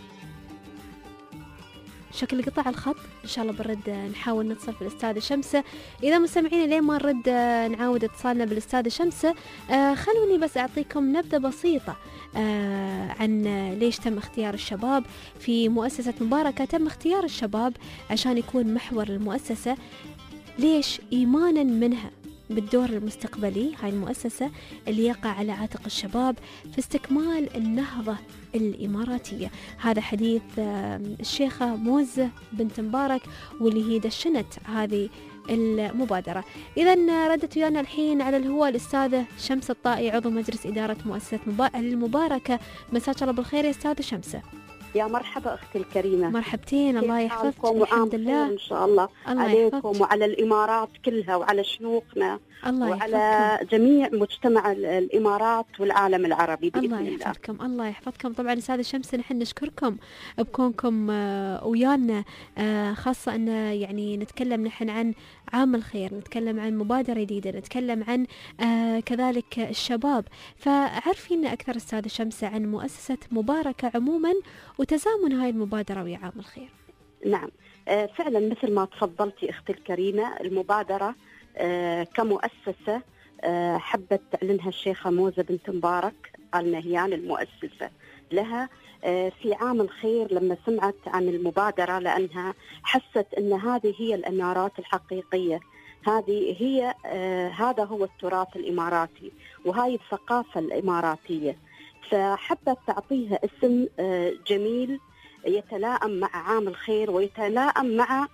شكل قطع الخط، إن شاء الله برد نحاول نتصل بالأستاذة شمسة. إذا مستمعين لين ما نرد نعاود اتصالنا بالأستاذة شمسة، آه خلوني بس أعطيكم نبذة بسيطة آه عن ليش تم اختيار الشباب في مؤسسة مباركة. تم اختيار الشباب عشان يكون محور المؤسسة. ليش؟ إيمانا منها بالدور المستقبلي هاي المؤسسة اللي يقع على عاتق الشباب في استكمال النهضة الإماراتية. هذا حديث الشيخة موزة بنت مبارك واللي هي دشنت هذه المبادرة. إذا ردت ويانا الحين على الهواء الأستاذة شمس الطائي عضو مجلس إدارة مؤسسة المباركة. مساك الله بالخير يا أستاذة شمسة. يا مرحبا أختي الكريمة. مرحبتين، الله يحفظك. الحمد لله إن شاء الله, الله عليكم يحفظك. وعلى الإمارات كلها وعلى شيوخنا وعلى يحفظكم. جميع مجتمع الإمارات والعالم العربي بإذن الله يحفظكم. الله يحفظكم. طبعا أستاذة شمس نحن نشكركم بكونكم ويانا، خاصة أن يعني نتكلم نحن عن عام الخير، نتكلم عن مبادرة جديدة، نتكلم عن كذلك الشباب. فعرفينا أكثر أستاذة شمس عن مؤسسة مباركة عموما وتزامن هاي المبادرة ويا عام الخير. نعم فعلا مثل ما تفضلتي أختي الكريمة، المبادرة كمؤسسة حبت تعلنها الشيخة موزة بنت مبارك آل نهيان المؤسسة لها في عام الخير لما سمعت عن المبادرة، لأنها حست أن هذه هي الإمارات الحقيقية، هذه هي هذا هو التراث الإماراتي وهاي الثقافة الإماراتية. فحبت تعطيها اسم جميل يتلائم مع عام الخير ويتلائم مع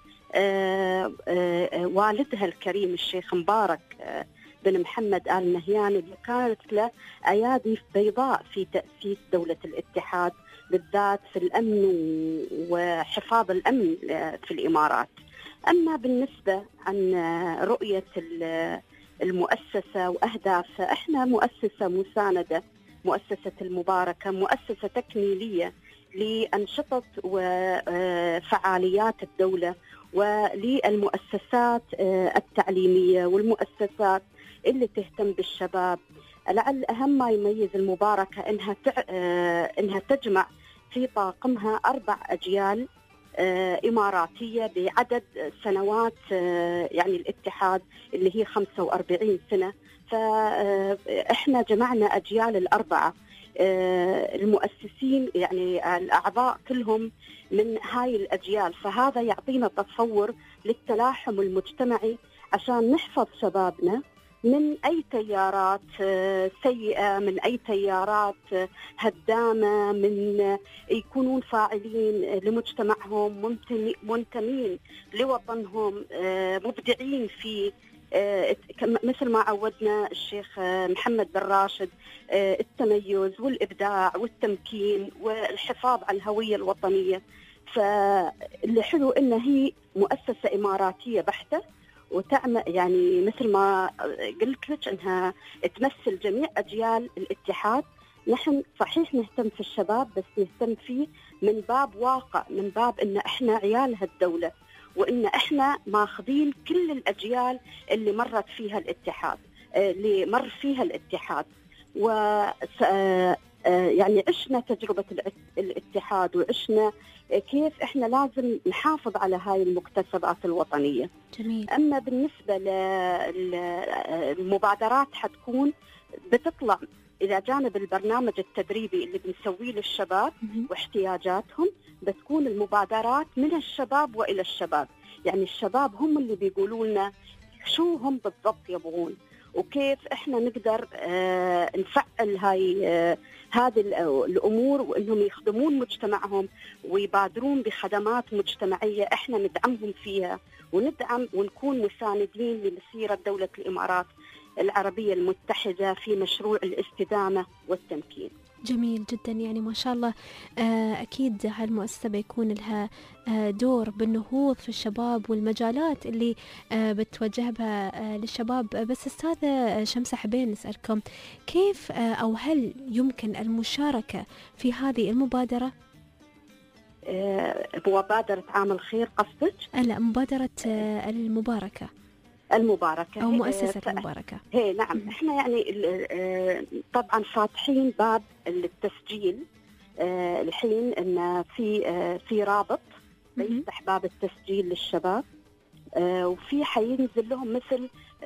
والدها الكريم الشيخ مبارك بن محمد آل نهيان، اللي كانت له أيادي بيضاء في تأسيس دولة الاتحاد بالذات في الأمن وحفاظ الأمن في الإمارات. أما بالنسبة عن رؤية المؤسسة وأهدافها، إحنا مؤسسة مساندة، مؤسسة المباركة مؤسسة تكميلية لأنشطة وفعاليات الدولة وللمؤسسات التعليمية والمؤسسات اللي تهتم بالشباب. لعل أهم ما يميز المباركة إنها إنها تجمع في طاقمها أربع أجيال إماراتية بعدد سنوات يعني الاتحاد اللي هي خمسة وأربعين سنة. فإحنا جمعنا أجيال الأربعة المؤسسين، يعني الأعضاء كلهم من هاي الأجيال، فهذا يعطينا تصور للتلاحم المجتمعي عشان نحفظ شبابنا من أي تيارات سيئة، من أي تيارات هدامة، من يكونون فاعلين لمجتمعهم، منتمين لوطنهم، مبدعين في مثل ما عودنا الشيخ محمد بن راشد التميز والإبداع والتمكين والحفاظ على الهوية الوطنية. فاللي حلو إنها هي مؤسسة إماراتية بحتة وتعمل يعني مثل ما قلت لك إنها تمثل جميع أجيال الاتحاد. نحن صحيح نهتم في الشباب بس نهتم فيه من باب واقع، من باب إن إحنا عيال هالدولة وإن إحنا ماخذين كل الأجيال اللي مرت فيها الاتحاد، اللي مر فيها الاتحاد، و يعني عشنا تجربة الاتحاد وعشنا كيف إحنا لازم نحافظ على هاي المكتسبات الوطنية. جميل. أما بالنسبة للمبادرات حتكون بتطلع إلى جانب البرنامج التدريبي اللي بنسويه للشباب واحتياجاتهم، بتكون المبادرات من الشباب وإلى الشباب. يعني الشباب هم اللي بيقولوا لنا شو هم بالضبط يبغون، وكيف احنا نقدر آه نفعل هاي آه هذه الامور، وانهم يخدمون مجتمعهم ويبادرون بخدمات مجتمعيه احنا ندعمهم فيها، وندعم ونكون مساندين لمسيره دوله الامارات العربيه المتحده في مشروع الاستدامه والتمكين. جميل جدا، يعني ما شاء الله. أكيد هالمؤسسة بيكون لها دور بالنهوض في الشباب والمجالات اللي بتوجهها للشباب. بس أستاذة شمسة حبين نسألكم كيف أو هل يمكن المشاركة في هذه المبادرة؟ مبادرة عام الخير قصدك؟ لا، مبادرة المباركة المباركة أو مؤسسة المباركة. هي نعم، احنا يعني طبعا فاتحين باب التسجيل الحين، ان في في رابط بيفتح باب التسجيل للشباب، وفي حينزل لهم مثل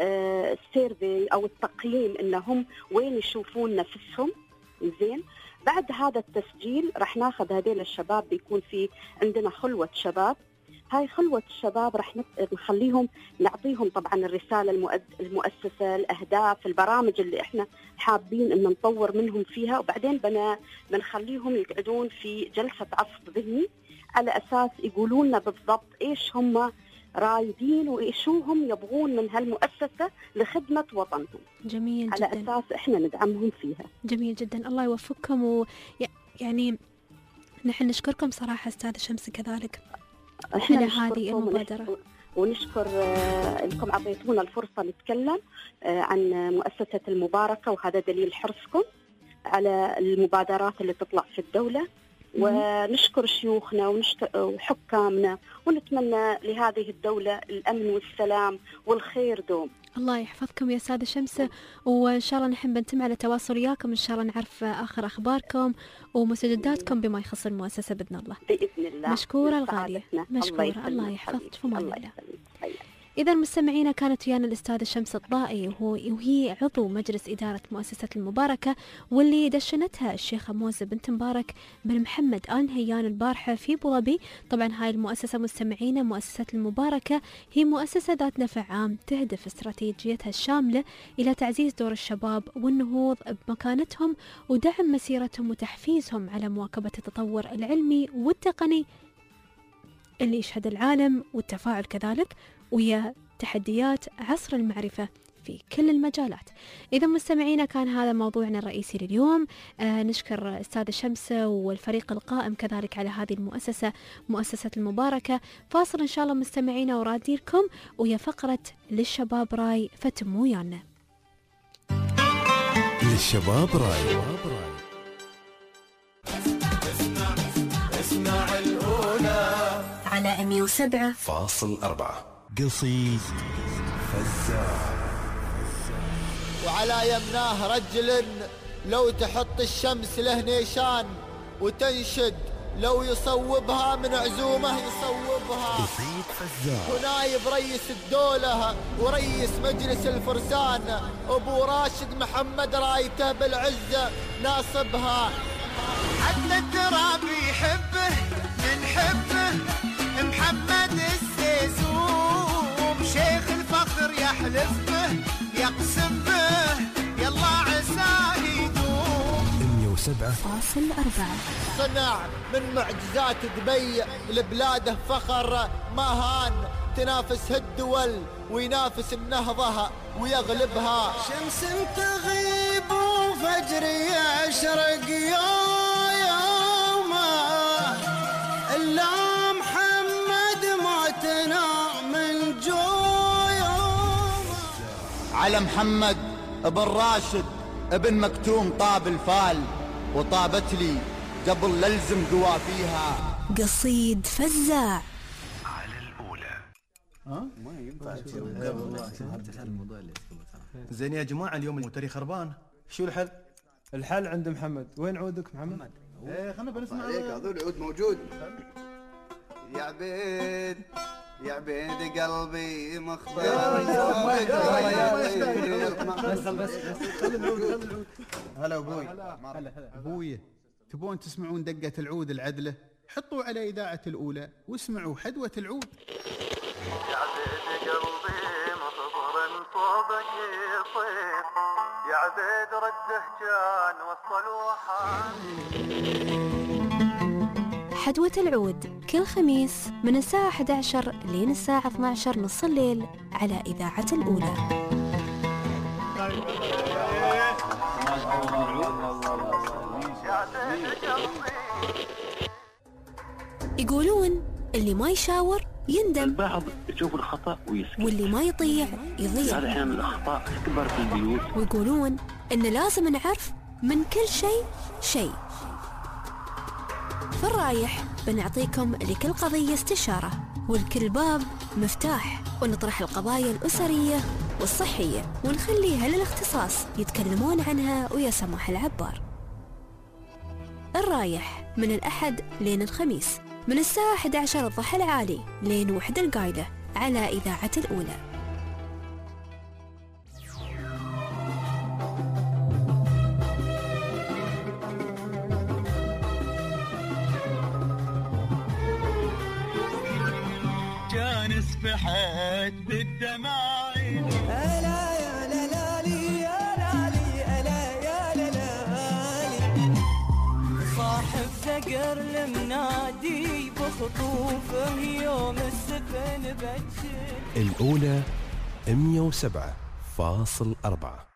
السيرفي او التقييم انهم وين يشوفون نفسهم. زين، بعد هذا التسجيل راح ناخذ هذيل الشباب، بيكون في عندنا خلوة شباب. هاي خلوة الشباب راح نخليهم نعطيهم طبعا الرسالة المؤسسة، الأهداف، البرامج اللي احنا حابين ان نطور منهم فيها، وبعدين بنا بنخليهم يقعدون في جلسة عصف ذهني على أساس يقولون لنا بالضبط إيش هم رايدين وإيشو هم يبغون من هالمؤسسة لخدمة وطنهم. جميل جدا، على أساس إحنا ندعمهم فيها. جميل جدا، الله يوفقكم. ويعني نحن نشكركم صراحة أستاذة شمس كذلك احنا على هذه المبادرة، ونشكر انكم اعطيتونا الفرصة نتكلم عن مؤسسة المباركة، وهذا دليل حرصكم على المبادرات اللي تطلع في الدولة. ونشكر شيوخنا وحكامنا، ونتمنى لهذه الدولة الأمن والسلام والخير دوم. الله يحفظكم يا أستاذة شمسة، وإن شاء الله نحن بنتم على تواصل وياكم إن شاء الله، نعرف آخر أخباركم ومستجداتكم بما يخص المؤسسة بإذن الله. بإذن الله. مشكورة الغالية، مشكورة. الله يحفظك في أمان الله. إذا مستمعينا كانت ويانا الأستاذة شمس الضائي، وهي عضو مجلس إدارة مؤسسة المباركة، واللي دشنتها الشيخة موزة بنت مبارك بن محمد آل نهيان البارحة في أبو ظبي. طبعا هاي المؤسسة مستمعينا مؤسسة المباركة هي مؤسسة ذات نفع عام، تهدف استراتيجيتها الشاملة إلى تعزيز دور الشباب والنهوض بمكانتهم ودعم مسيرتهم وتحفيزهم على مواكبة التطور العلمي والتقني اللي يشهد العالم، والتفاعل كذلك ويا تحديات عصر المعرفة في كل المجالات. إذا مستمعينا كان هذا موضوعنا الرئيسي لليوم. آه نشكر أستاذة شمسة والفريق القائم كذلك على هذه المؤسسة، مؤسسة المباركة. فاصل إن شاء الله مستمعينا ورادي لكم ويا فقرة للشباب راي، فتموا ويانا. للشباب راي. اسمع اسمع الأولى على مية وسبعة فاصل أربعة. قصيد فزاع. وعلى يمناه رجل لو تحط الشمس له نيشان، وتنشد لو يصوبها من عزومه يصوبها. قصيد فزاع. ونايب رئيس الدولة ورئيس مجلس الفرسان أبو راشد محمد رايته بالعزة ناصبها. عدل التراب يحبه من حبه محمد السيسوم، شيخ الفخر يحلف به يقسم به يلا عساه يدوم. مية وسبعة فاصل أربعة. صنع من معجزات دبي لبلاده فخر ما هان، تنافس الدول وينافس النهضة ويغلبها. شمس تغيب وفجر يشرق يا يومه، إلا محمد ما تنام من جويومه. على محمد ابن راشد ابن مكتوم طاب الفال، وطابت لي قبل للزم قوافيها. قصيد فزاع. على الأولى. ها؟ ما ينفع زين يا جماعة، اليوم الموتري خربان، شو الحل؟ الحل عند محمد. وين عودك محمد؟ ايه خلنا بنسمع عليك. هذول العود موجود. يا عبيد يا عبيد قلبي مخبر. بس بس بس خلي العود خلي العود. هلا ابوي. هلا ابوي، تبون تسمعون دقة العود العدلة؟ حطوا على إذاعة الأولى واسمعوا حدوة العود. يا عبيد قلبي مخبر فوق قلبك يطير يا عبيد رده كان وصل وحان. حدوة العود كل خميس من الساعة أحد عشر لين الساعة اثنا عشر نص الليل على إذاعة الأولى. يقولون اللي ما يشاور يندم. البعض يشوف الخطأ ويسكت، واللي ما يطيع يضيع. هذا أحيانا الأخطاء تكبر في البيوت. ويقولون إن لازم نعرف من كل شيء شيء. في الرايح بنعطيكم لكل قضية استشارة، والكل باب مفتاح، ونطرح القضايا الأسرية والصحية ونخليها للاختصاص يتكلمون عنها ويا سماح العبار. الرايح من الأحد لين الخميس من الساعة أحد عشر الضحى العالي لين وحدة القايلة على إذاعة الأولى. جانس بحد بالدماعين ألا يا لالي يا لالي ألا يا لالي صاحب ثقر المنادي بخطوفه يوم السفن بتشل. الأولى مية وسبعة فاصل أربعة.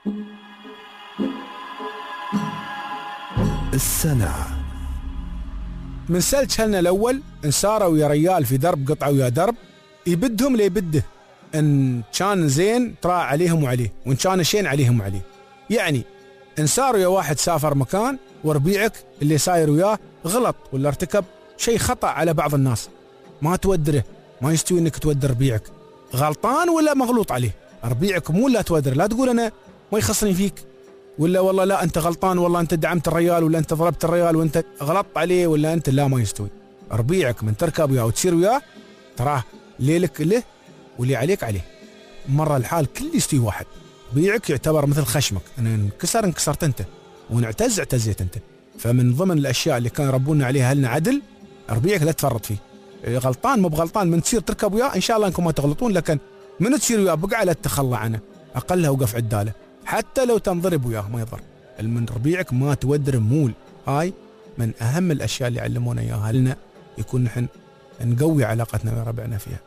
السنة. من سلج شهلنا الأول انساروا ويا ريال في درب قطعوا ويا درب يبدهم ليبده، إن كان زين ترى عليهم وعليه، وإن كان شين عليهم وعليه. يعني انساروا يا واحد سافر مكان وربيعك اللي ساير وياه غلط ولا ارتكب شيء خطأ على بعض الناس، ما تودره، ما يستوي انك تودر ربيعك، غلطان ولا مغلوط عليه. ربيعك مو لا تودر، لا تقول انا ما يخصني فيك، ولا والله لا انت غلطان، والله انت دعمت الريال، ولا انت ضربت الريال وانت غلطت عليه، ولا انت لا ما يستوي. ربيعك من تركب وياه وتسير وياه تراه ليلك له واللي عليك عليه، مرة الحال كل يستوي واحد. ربيعك يعتبر مثل خشمك، ان انكسر انكسرت انت، ونعتز اعتزيت انت. فمن ضمن الاشياء اللي كان ربونا عليها اهلنا عدل، ربيعك لا تفرط فيه، غلطان مو بغلطان من تصير تركب وياه ان شاء الله انكم ما تغلطون، لكن من تصير وياه بقعه لا تتخلى عنه، اقلها وقف عداله، حتى لو تنضرب وياه ما يضر. من ربيعك ما تودر مول. هاي من اهم الاشياء اللي علمونا اياها لنا، يكون نحن نقوي علاقتنا مع ربعنا فيها.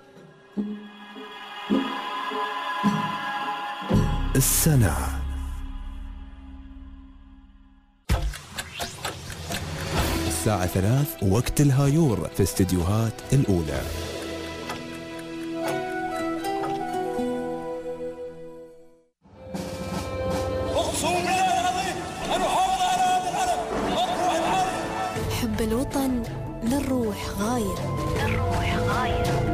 السنة. الساعة ثلاث وقت الهايور في استديوهات الأولى. حب الوطن للروح غاية، للروح غاية.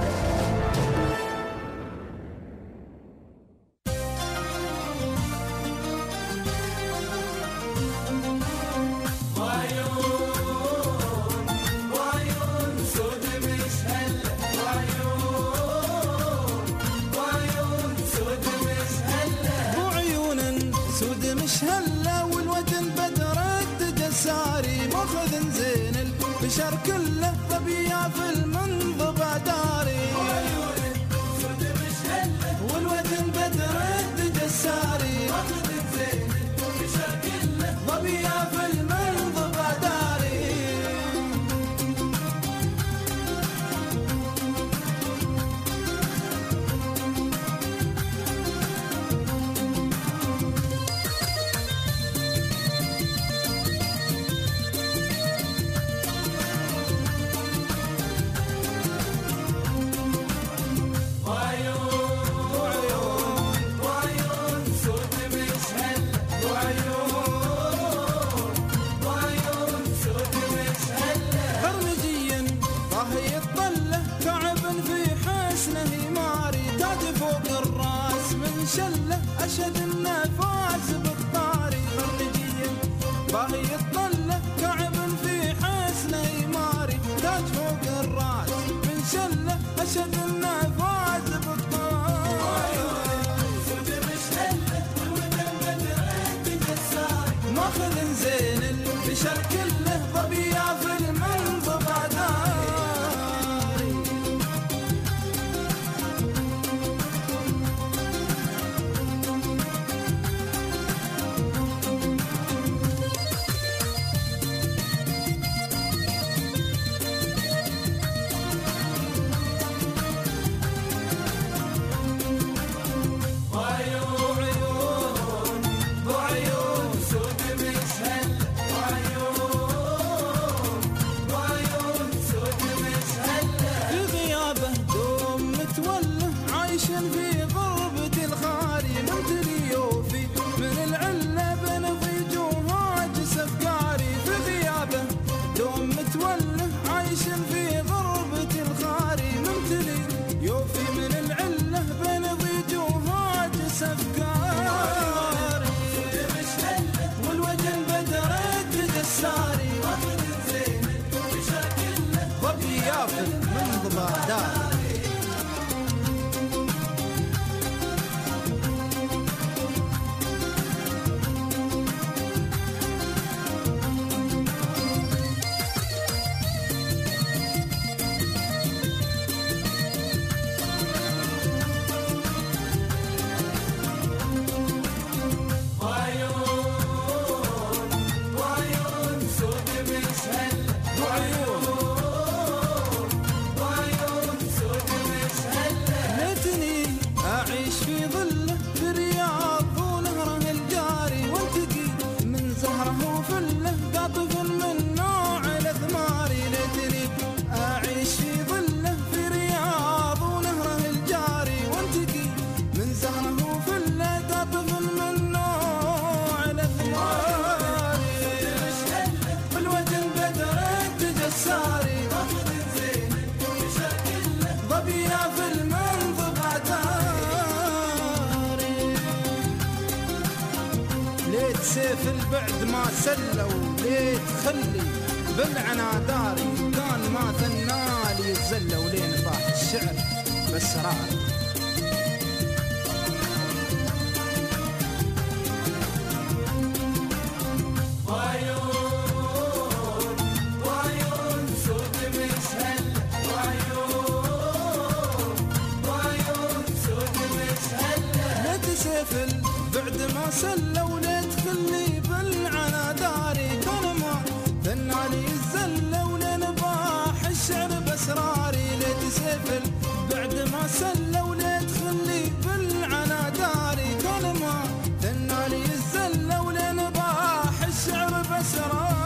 البشر كله ظبيا في المنضبة داري، والوطن بدر الدجساري، البشر كله ظبيا في المنضبة داري. شله أشد النفاس بالطاري، خرجيا باهي الطلة كعب في حسنه يماري، تاج فوق الراس من شله أشد النفاس بالطاري. سود مشهله والوطن بدر الدجساري، ماخذ زين البشر كله ظبيا في المنضبة داري. ليت سيف البعد ما سلوا ليت خلي بالعناداري كان ما ثنالي الزلة ولين فاح الشعر بسرار. سيفل بعد ما سلوا ليت خلي بالعناداري كان ما ثنالي الزلة ولين باح الشعر بسراري. ليت سيفل بعد ما سلوا ليت خلي بالعناداري كان ما ثنالي الزلة ولين باح الشعر بسراري.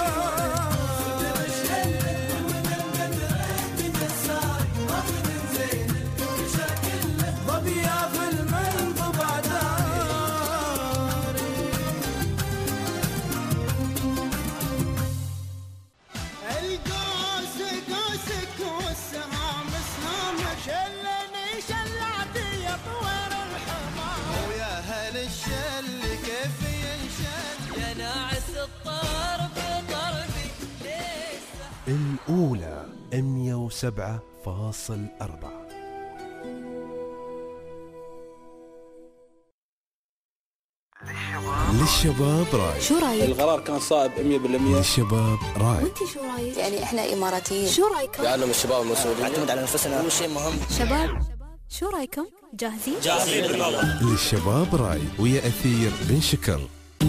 الأولى مية وسبعة فاصل أربعة. للشباب راي. شو رايك؟ القرار كان صائب مية بالمية. للشباب راي. وانتي شو رايك؟ يعني احنا اماراتيين، شو رايكم؟ لأنهم الشباب المسؤولين نعتمد على نفسنا، هو شيء مهم. شباب شو رايكم؟ جاهزين؟ جاهزين بالموضوع. للشباب راي ويا أثير بن شكر.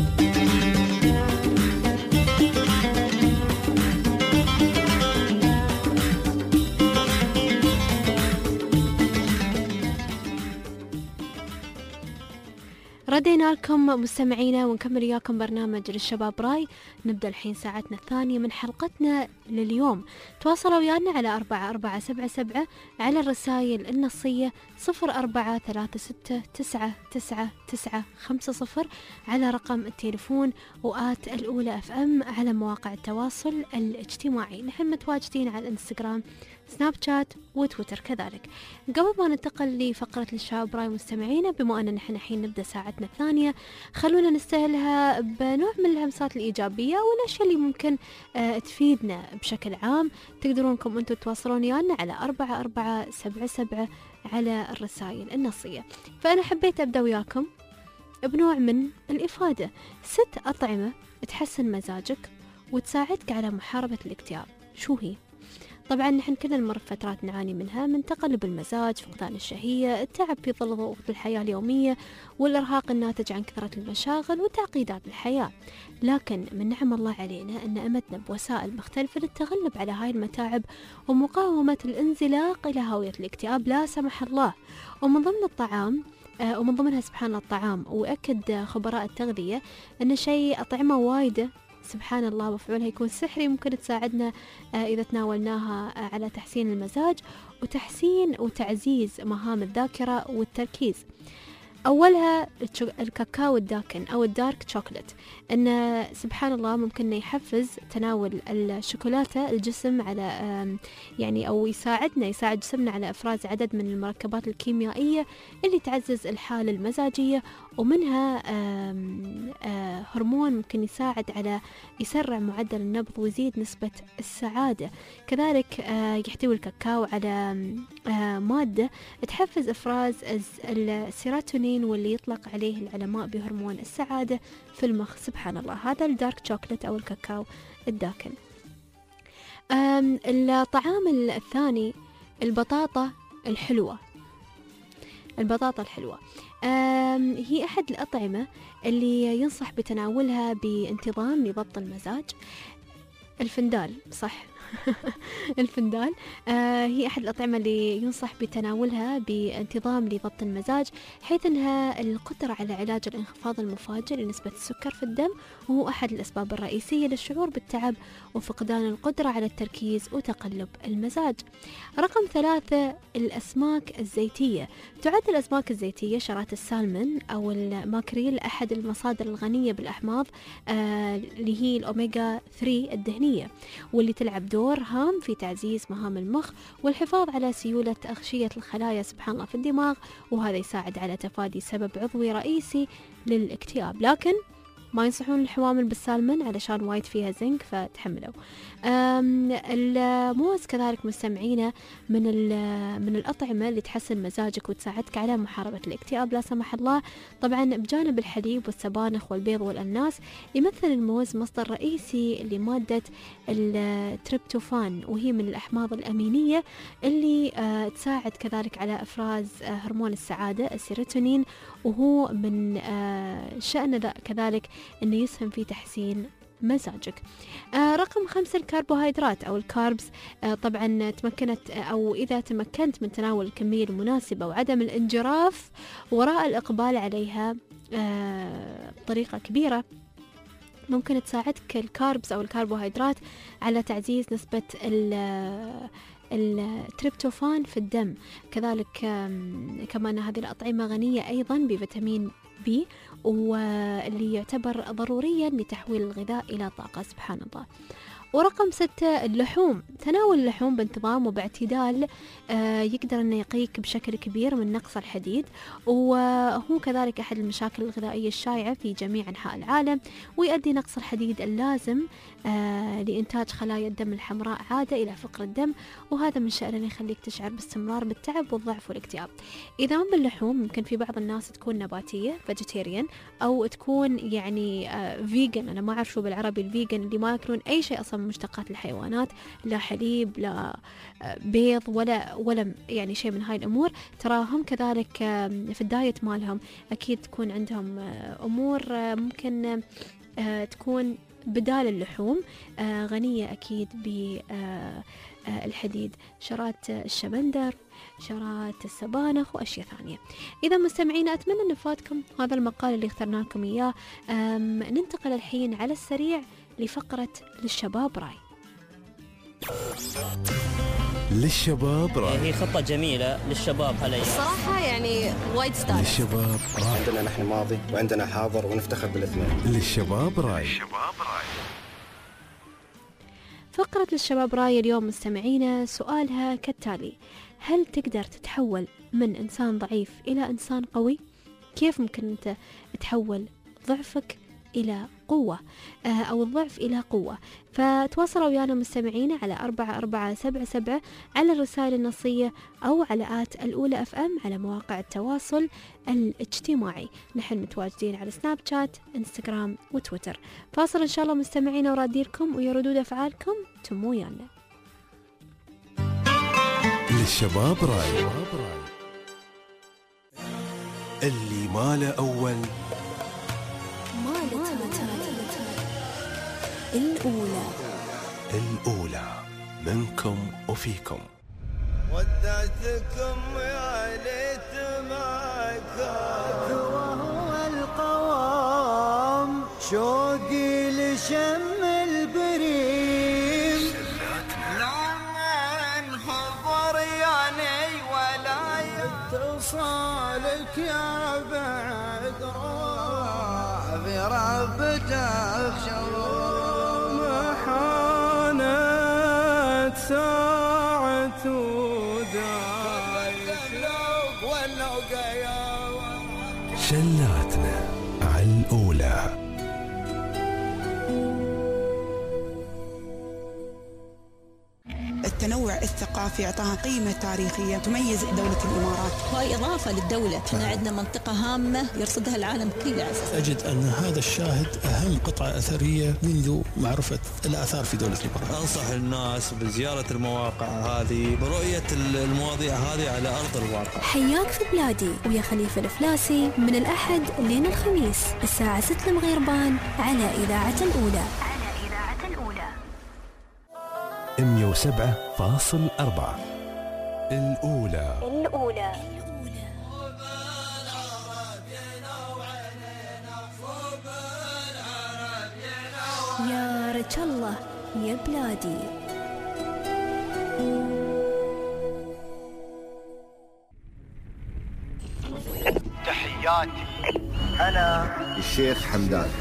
ردينا لكم مستمعينا ونكمل وياكم برنامج للشباب راي. نبدأ الحين ساعتنا الثانية من حلقتنا لليوم. تواصلوا ويانا على أربعة أربعة سبعة سبعة على الرسائل النصية صفر أربعة ثلاثة ستة تسعة تسعة تسعة خمسة صفر على رقم التليفون وآت الأولى أف أم على مواقع التواصل الاجتماعي. نحن متواجدين على الانستغرام سناب شات وتويتر كذلك. قبل ما ننتقل لفقرة للشباب راي مستمعينا، بما أننا نحن الحين نبدأ ساعتنا الثانية، خلونا نستهلها بنوع من الهمسات الإيجابية والأشياء اللي ممكن آه تفيدنا بشكل عام. تقدرونكم أنتم تواصلون يانا على أربعة أربعة سبعة سبعة على الرسائل النصية. فأنا حبيت أبدأ وياكم بنوع من الإفادة. ست أطعمة تحسن مزاجك وتساعدك على محاربة الاكتئاب. شو هي؟ طبعا نحن كلنا نمر بفترات نعاني منها، من تقلب المزاج، فقدان الشهية، التعب في ظل ضغوط الحياة اليومية، والإرهاق الناتج عن كثرة المشاغل وتعقيدات الحياة. لكن من نعم الله علينا أن أمدنا بوسائل مختلفة للتغلب على هاي المتاعب ومقاومة الانزلاق إلى هاوية الاكتئاب لا سمح الله. ومن ضمن الطعام آه ومن ضمنها سبحان الله الطعام. وأكد خبراء التغذية أن شيء أطعمة وايدة سبحان الله مفعولها يكون سحري ممكن تساعدنا إذا تناولناها على تحسين المزاج وتحسين وتعزيز مهام الذاكرة والتركيز. أولها الكاكاو الداكن أو الدارك شوكولات، أن سبحان الله ممكن يحفز تناول الشوكولاتة الجسم على يعني أو يساعدنا يساعد جسمنا على إفراز عدد من المركبات الكيميائية اللي تعزز الحالة المزاجية، ومنها هرمون ممكن يساعد على يسرع معدل النبض ويزيد نسبة السعادة. كذلك يحتوي الكاكاو على مادة تحفز إفراز السيروتونين واللي يطلق عليه العلماء بهرمون السعادة في المخ. سبحان الله. هذا الدارك شوكولات أو الكاكاو الداكن. الطعام الثاني البطاطا الحلوة. البطاطا الحلوة هي أحد الأطعمة اللي ينصح بتناولها بانتظام لضبط المزاج. الفندال صح الفندال آه هي أحد الأطعمة اللي ينصح بتناولها بانتظام لضبط المزاج، حيث أنها القدرة على علاج الانخفاض المفاجئ لنسبة السكر في الدم، وهو أحد الأسباب الرئيسية للشعور بالتعب وفقدان القدرة على التركيز وتقلب المزاج. رقم ثلاثة الأسماك الزيتية. تعد الأسماك الزيتية شرات السالمون أو الماكريل أحد المصادر الغنية بالأحماض آه اللي هي الأوميغا ثلاثة الدهنية، واللي تلعب دور هام في تعزيز مهام المخ والحفاظ على سيولة أغشية الخلايا سبحان الله في الدماغ، وهذا يساعد على تفادي سبب عضوي رئيسي للاكتئاب. لكن ما ينصحون الحوامل بالسالمون علشان وايد فيها زنك فتحملوا. الموز كذلك مستمعينا من من الأطعمة اللي تحسن مزاجك وتساعدك على محاربة الاكتئاب لا سمح الله. طبعا بجانب الحليب والسبانخ والبيض والأناس، يمثل الموز مصدر رئيسي لمادة التريبتوفان، وهي من الأحماض الأمينية اللي تساعد كذلك على إفراز هرمون السعادة السيروتونين، وهو من شأنه كذلك أنه يسهم في تحسين مزاجك. آه رقم خمسة الكربوهيدرات أو الكاربس. آه طبعا تمكنت أو إذا تمكنت من تناول الكمية المناسبة وعدم الانجراف وراء الإقبال عليها آه بطريقة كبيرة، ممكن تساعدك الكاربس أو الكربوهيدرات على تعزيز نسبة التريبتوفان في الدم. كذلك كمان هذه الأطعمة غنية أيضا بفيتامين بي، واللي يعتبر ضروريا لتحويل الغذاء إلى طاقة سبحان الله. ورقم ستة اللحوم. تناول اللحوم بانتظام وباعتدال آه يقدر أنه يقيك بشكل كبير من نقص الحديد، وهو كذلك أحد المشاكل الغذائية الشائعة في جميع أنحاء العالم، ويؤدي نقص الحديد اللازم آه لإنتاج خلايا الدم الحمراء عادة إلى فقر الدم، وهذا من شأنه يخليك تشعر باستمرار بالتعب والضعف والاكتئاب. إذا ما باللحوم ممكن في بعض الناس تكون نباتية فيجيتيريان، أو تكون يعني آه فيجن. أنا ما أعرف شو بالعربي الفيجن، اللي ما يأكلون أي شيء أصلا من مشتقات الحيوانات، لا حليب لا بيض ولا ولا يعني شيء من هاي الأمور. تراهم كذلك في الدايت مالهم أكيد تكون عندهم أمور ممكن تكون بدال اللحوم غنية أكيد بالحديد، شرات الشمندر، شرات السبانخ وأشياء ثانية. إذا مستمعين أتمنى أن فاتكم هذا المقال اللي اخترنا لكم إياه. ننتقل الحين على السريع لفقرة للشباب راي. للشباب راي هي خطة جميلة للشباب هالأيام صراحة، يعني وايد ستايل. للشباب راي عندنا نحن ماضي وعندنا حاضر ونفتخر بالاثنين. للشباب راي. فقرة للشباب راي اليوم مستمعينا سؤالها كالتالي: هل تقدر تتحول من إنسان ضعيف إلى إنسان قوي؟ كيف ممكن أنت تحول ضعفك إلى قوة أو الضعف إلى قوة؟ فتواصلوا ويانا مستمعين على أربعة أربعة سبعة سبعة على الرسائل النصية أو على آت الأولى أف أم على مواقع التواصل الاجتماعي. نحن متواجدين على سناب شات، انستغرام وتويتر. فاصل إن شاء الله مستمعين وراديركم ويا ردود أفعالكم تمو ويانا. للشباب راي، اللي ماله أول الأولى الأولى منكم وفيكم. ودعتكم يا ليت ما كان وهو القوام، شوقي لشم البريم لما انحضر يعني ولا يتصالك يا بعد روح بربته محانت ساعة ودايش شلاتنا على الأولى. التنوع الثقافي اعطاها قيمة تاريخية تميز دولة الإمارات، وهي إضافة للدولة. احنا عندنا منطقة هامة يرصدها العالم كله. أجد أن هذا الشاهد أهم قطعة أثرية منذ معرفة الآثار في دولة الإمارات. أنصح الناس بزيارة المواقع هذه، برؤية المواضيع هذه على أرض الواقع. حياك في بلادي ويا خليفة الفلاسي من الأحد لين الخميس الساعة ستة المغربان على إذاعة الأولى. مية وسبعة فاصل أربعة الأولى. الأولى يا رجل الله يا بلادي. تحياتي أنا الشيخ حمدان.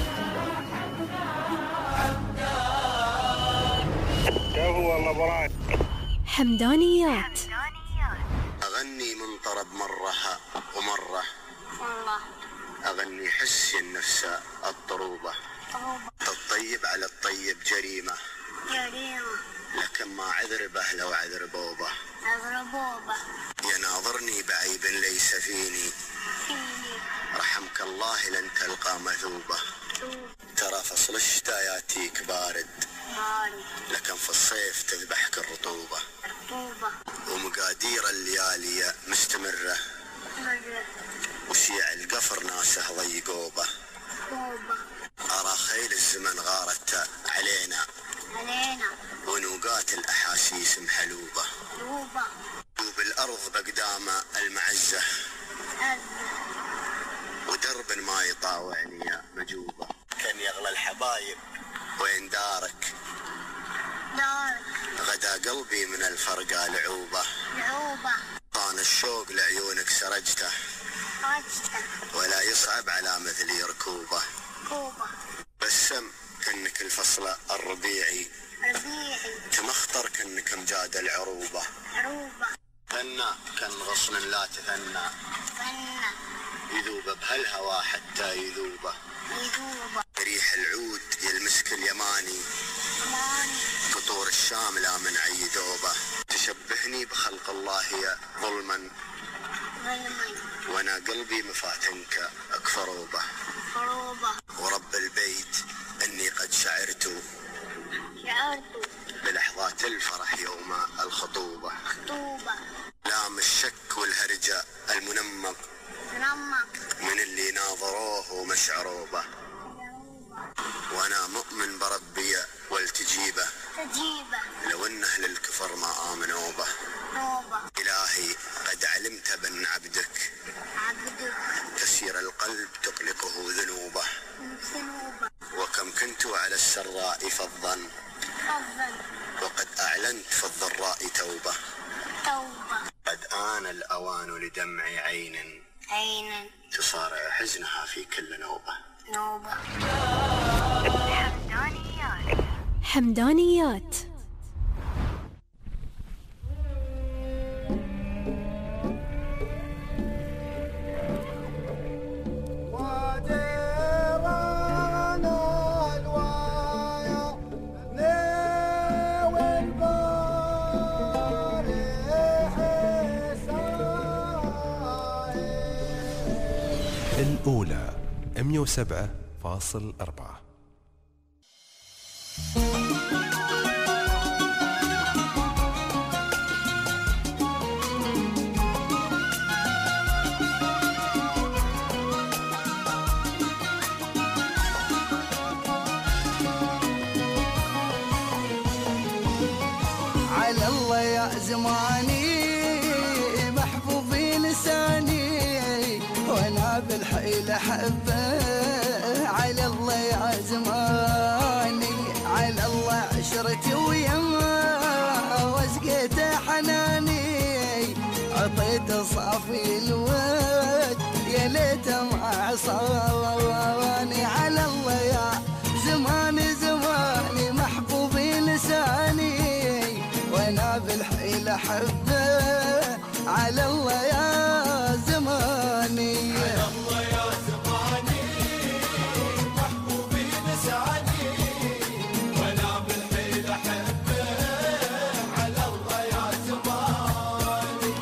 حمدانيات. أغني من طرب مرة ومرة، أغني حسي النفس الطروبة، الطيب على الطيب جريمة جريمة، لكن ما عذر به لو عذر بوبة، عذر بوبة، يناظرني بعيب ليس فيني، فيني رحمك الله لن تلقى مثوبة، ترى فصل الشتاء ياتيك بارد، بارد، لكن في الصيف تذبحك الرطوبة، رطوبة، ومقادير الليالي مستمرة، مرة، وشيع القفر ناسه ضيقوبة، طوبة، أرى خيل الزمن غارت علينا، علينا، ونوقات الأحاسيس محلوبة، طوبة، وبالأرض بقدام المعزة، عزة، ودرب ما يطاوعني مجوبة، كان يغلى الحبايب وين دارك، دارك، غدا قلبي من الفرقة لعوبة، لعوبة، طان الشوق لعيونك سرجته، رجته، ولا يصعب على مثلي ركوبة، كوبة، بسم كأنك الفصل الربيعي، ربيعي، تمخطر كأنك امجاد العروبة، عروبة، ثنى كان غصن لا تثنى، فنة، يذوب بهالهوى حتى يذوبه، يذوبة، ريح العود يلمسك اليماني، ماني، قطور الشام لا من عيدوبه، تشبهني بخلق الله يا ظلما، ظلمي، وانا قلبي مفاتنك اكفروبه، قروبة، ورب البيت اني قد شعرت، شعرت، بلحظات الفرح يوم الخطوبة، خطوبة، لام الشك والهرجة المنمق، منمق، من اللي ناظروه ومشعروبه، وانا مؤمن بربي والتجيبه، تجيبه، لو ان اهل الكفر ما امنوا به، نوبة، الهي قد علمت بان عبدك، عبدك، تسير القلب تقلقه ذنوبه، ذنوبة، وكم كنت على السراء فظا، فضل، وقد اعلنت في الضراء توبه، توبة، قد آن الاوان لدمع عين، عين، تصارع حزنها في كل نوبه، نوبة، حمدانيات حمدانيات الأولى مئة وسبعة فاصل أربعة. على الله يا زماني محبوبي لساني وانا بالحيل احبه، على الله يا زماني، على الله عشرتي ويمه وسقيته حناني، عطيته صافي الود يا ليته ما عصاني، على الله يا زماني زماني محبوبي لساني وانا بالحيل احبه، على الله يا زماني، على الله يا زماني محبوبي لساني وانا بالحيل احبه، على الله يا زماني.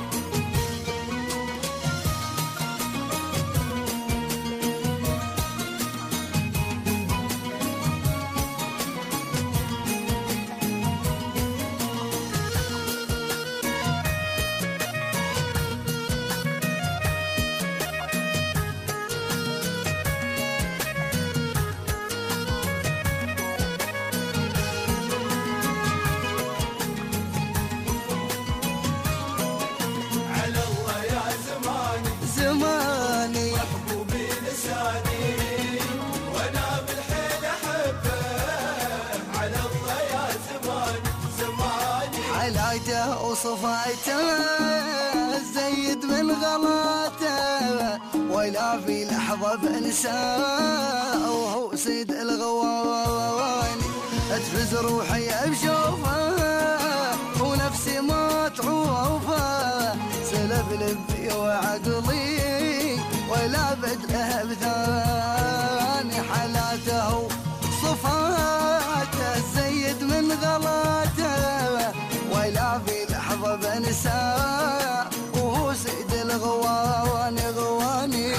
زماني محبوبي لساني وانا بالحيل احبه، على الله يا زماني زماني، حلايته وصفايته زيد من غلاته ولا في لحظه بنساه، وهو سيد الغواني، اتفز روحي بشوفه ونفسي ما تعوفه، سلب لبي وعقلي ولا بدله بثاني حالاته صفاته زيد من غلاته ولا في لحظة بنساه وهو سيد الغواني غواني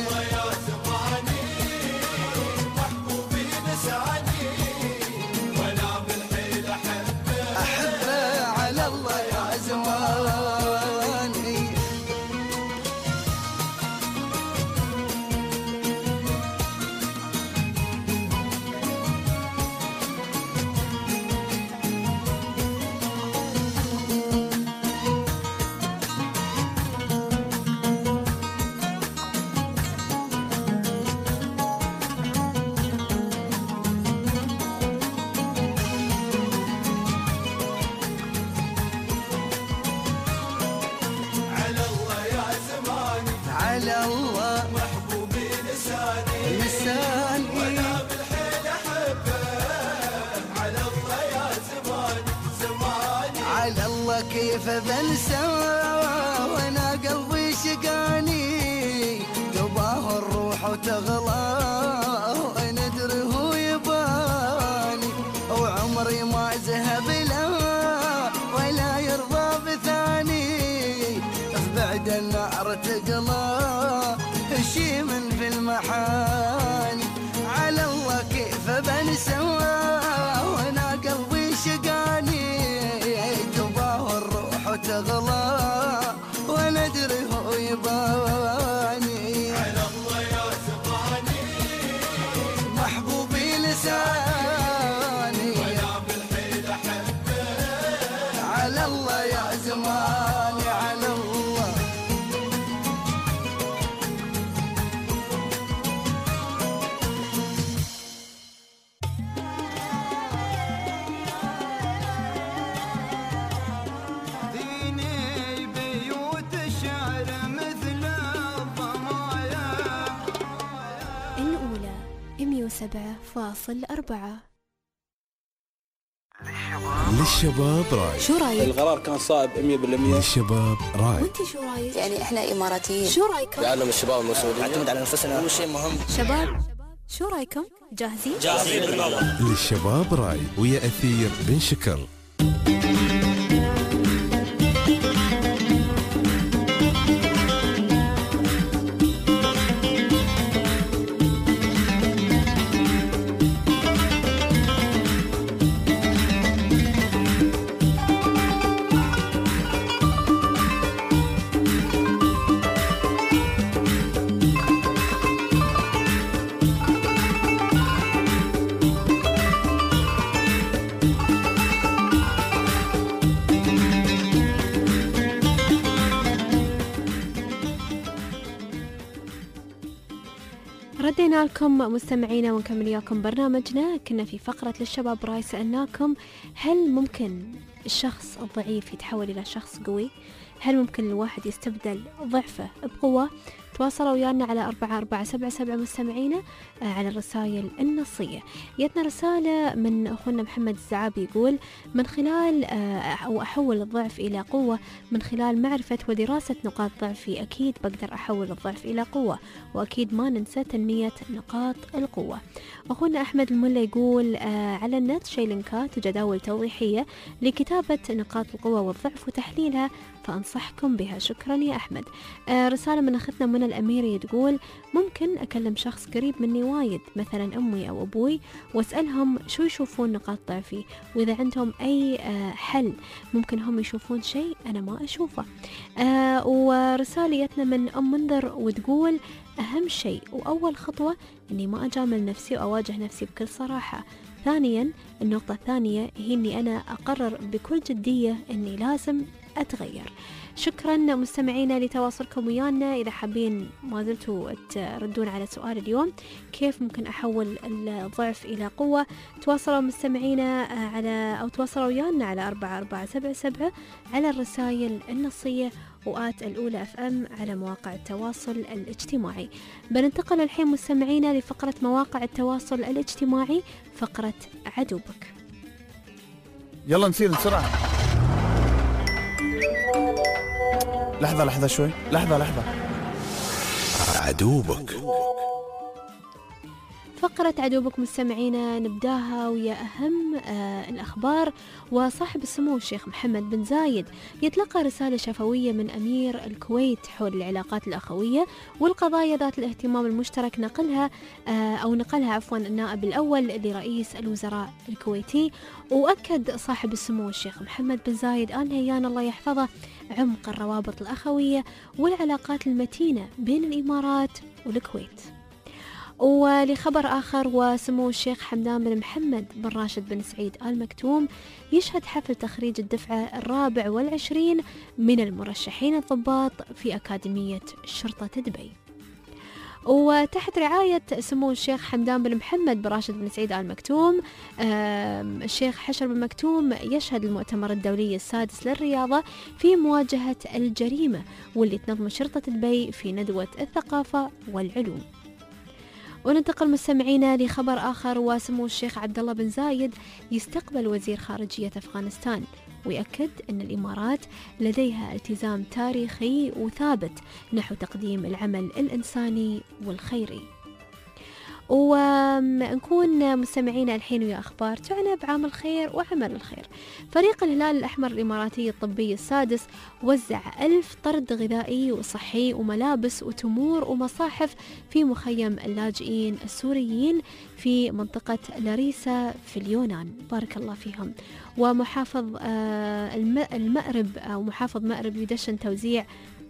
على الله محبوبي لساني لساني وانا بالحيل احبه على الله يا زماني زماني على الله كيف بنسى وانا قلبي شقاني تباه الروح وتغلى وندري هو يباني وعمري ما ذهب له ولا يرضى بثاني بعد النار تقلى شي من في المحاني على الله كيف بنسى وانا قلبي شقاني تباه الروح وتغلى وانا ادري هو يباني على الله يا زماني محبوبي لساني وانا بالحيل احبه على الله يا زماني على الله مئة وسبعة فاصل أربعة. للشباب راي. شو رايك؟ القرار كان صائب مية بالمية. للشباب راي. وانت شو رايك؟ يعني احنا اماراتيين. شو رايكم؟ يعلم الشباب المسؤولين نعتمد على انفسنا هو شيء مهم. شباب شو رايكم؟ جاهزين؟ جاهزين بالله. للشباب راي ويا أثير بن شكر. ردينا لكم مستمعينا ونكمل وياكم برنامجنا. كنا في فقرة للشباب راي سألناكم هل ممكن الشخص الضعيف يتحول إلى شخص قوي؟ هل ممكن الواحد يستبدل ضعفه بقوة؟ تواصلوا ويانا على أربعة أربعة سبعة سبعة مستمعينا على الرسائل النصية. جتنا رسالة من أخونا محمد الزعابي يقول من خلال أو أحول الضعف إلى قوة من خلال معرفة ودراسة نقاط ضعفي أكيد بقدر أحول الضعف إلى قوة، وأكيد ما ننسى تنمية نقاط القوة. أخونا أحمد الملا يقول على النت شي لينكات وجداول توضيحية لكتابة نقاط القوة والضعف وتحليلها فأنصحكم بها. شكرا يا أحمد. رسالة من أختنا من الأميري تقول ممكن أكلم شخص قريب مني وايد مثلا أمي أو أبوي وأسألهم شو يشوفون نقاط ضعفي، وإذا عندهم أي حل ممكن هم يشوفون شيء أنا ما أشوفه. ورسالتنا من أم منذر وتقول أهم شيء وأول خطوة أني ما أجامل نفسي وأواجه نفسي بكل صراحة. ثانيا النقطة الثانية هي أني أنا أقرر بكل جدية أني لازم أتغير. شكرا مستمعينا لتواصلكم ويانا. إذا حابين ما زلتوا تردون على سؤال اليوم كيف ممكن أحول الضعف إلى قوة، تواصلوا مستمعينا على أو تواصلوا ويانا على أربعة أربعة سبعة سبعة على الرسائل النصية وآت الأولى أف أم على مواقع التواصل الاجتماعي. بننتقل الحين مستمعينا لفقرة مواقع التواصل الاجتماعي، فقرة عدوبك. يلا نسير بسرعة. لحظة لحظة شوي، لحظة لحظة. عدوبك. فقرة عدوبك مستمعينا نبداها ويا أهم آه الأخبار. وصاحب السمو الشيخ محمد بن زايد يتلقى رسالة شفوية من أمير الكويت حول العلاقات الأخوية والقضايا ذات الاهتمام المشترك نقلها آه أو نقلها عفوا النائب الأول لرئيس الوزراء الكويتي. وأكد صاحب السمو الشيخ محمد بن زايد آل نهيان الله يحفظه عمق الروابط الأخوية والعلاقات المتينة بين الإمارات والكويت. ولخبر آخر، وسمو الشيخ حمدان بن محمد بن راشد بن سعيد آل مكتوم يشهد حفل تخريج الدفعة الرابع والعشرين من المرشحين الضباط في أكاديمية شرطة دبي. وتحت رعاية سمو الشيخ حمدان بن محمد بن راشد بن سعيد آل مكتوم الشيخ حشر بن مكتوم يشهد المؤتمر الدولي السادس للرياضة في مواجهة الجريمة واللي تنظم شرطة دبي في ندوة الثقافة والعلوم. وننتقل مستمعينا لخبر آخر، وسمو الشيخ عبد الله بن زايد يستقبل وزير خارجية أفغانستان ويأكد أن الإمارات لديها التزام تاريخي وثابت نحو تقديم العمل الإنساني والخيري. ونكون مستمعينا الحين ويا أخبار تعنى بعام الخير وعمل الخير. فريق الهلال الأحمر الإماراتي الطبي السادس وزع ألف طرد غذائي وصحي وملابس وتمور ومصاحف في مخيم اللاجئين السوريين في منطقة لاريسا في اليونان، بارك الله فيهم. ومحافظ المأرب أو محافظ مأرب يدشن توزيع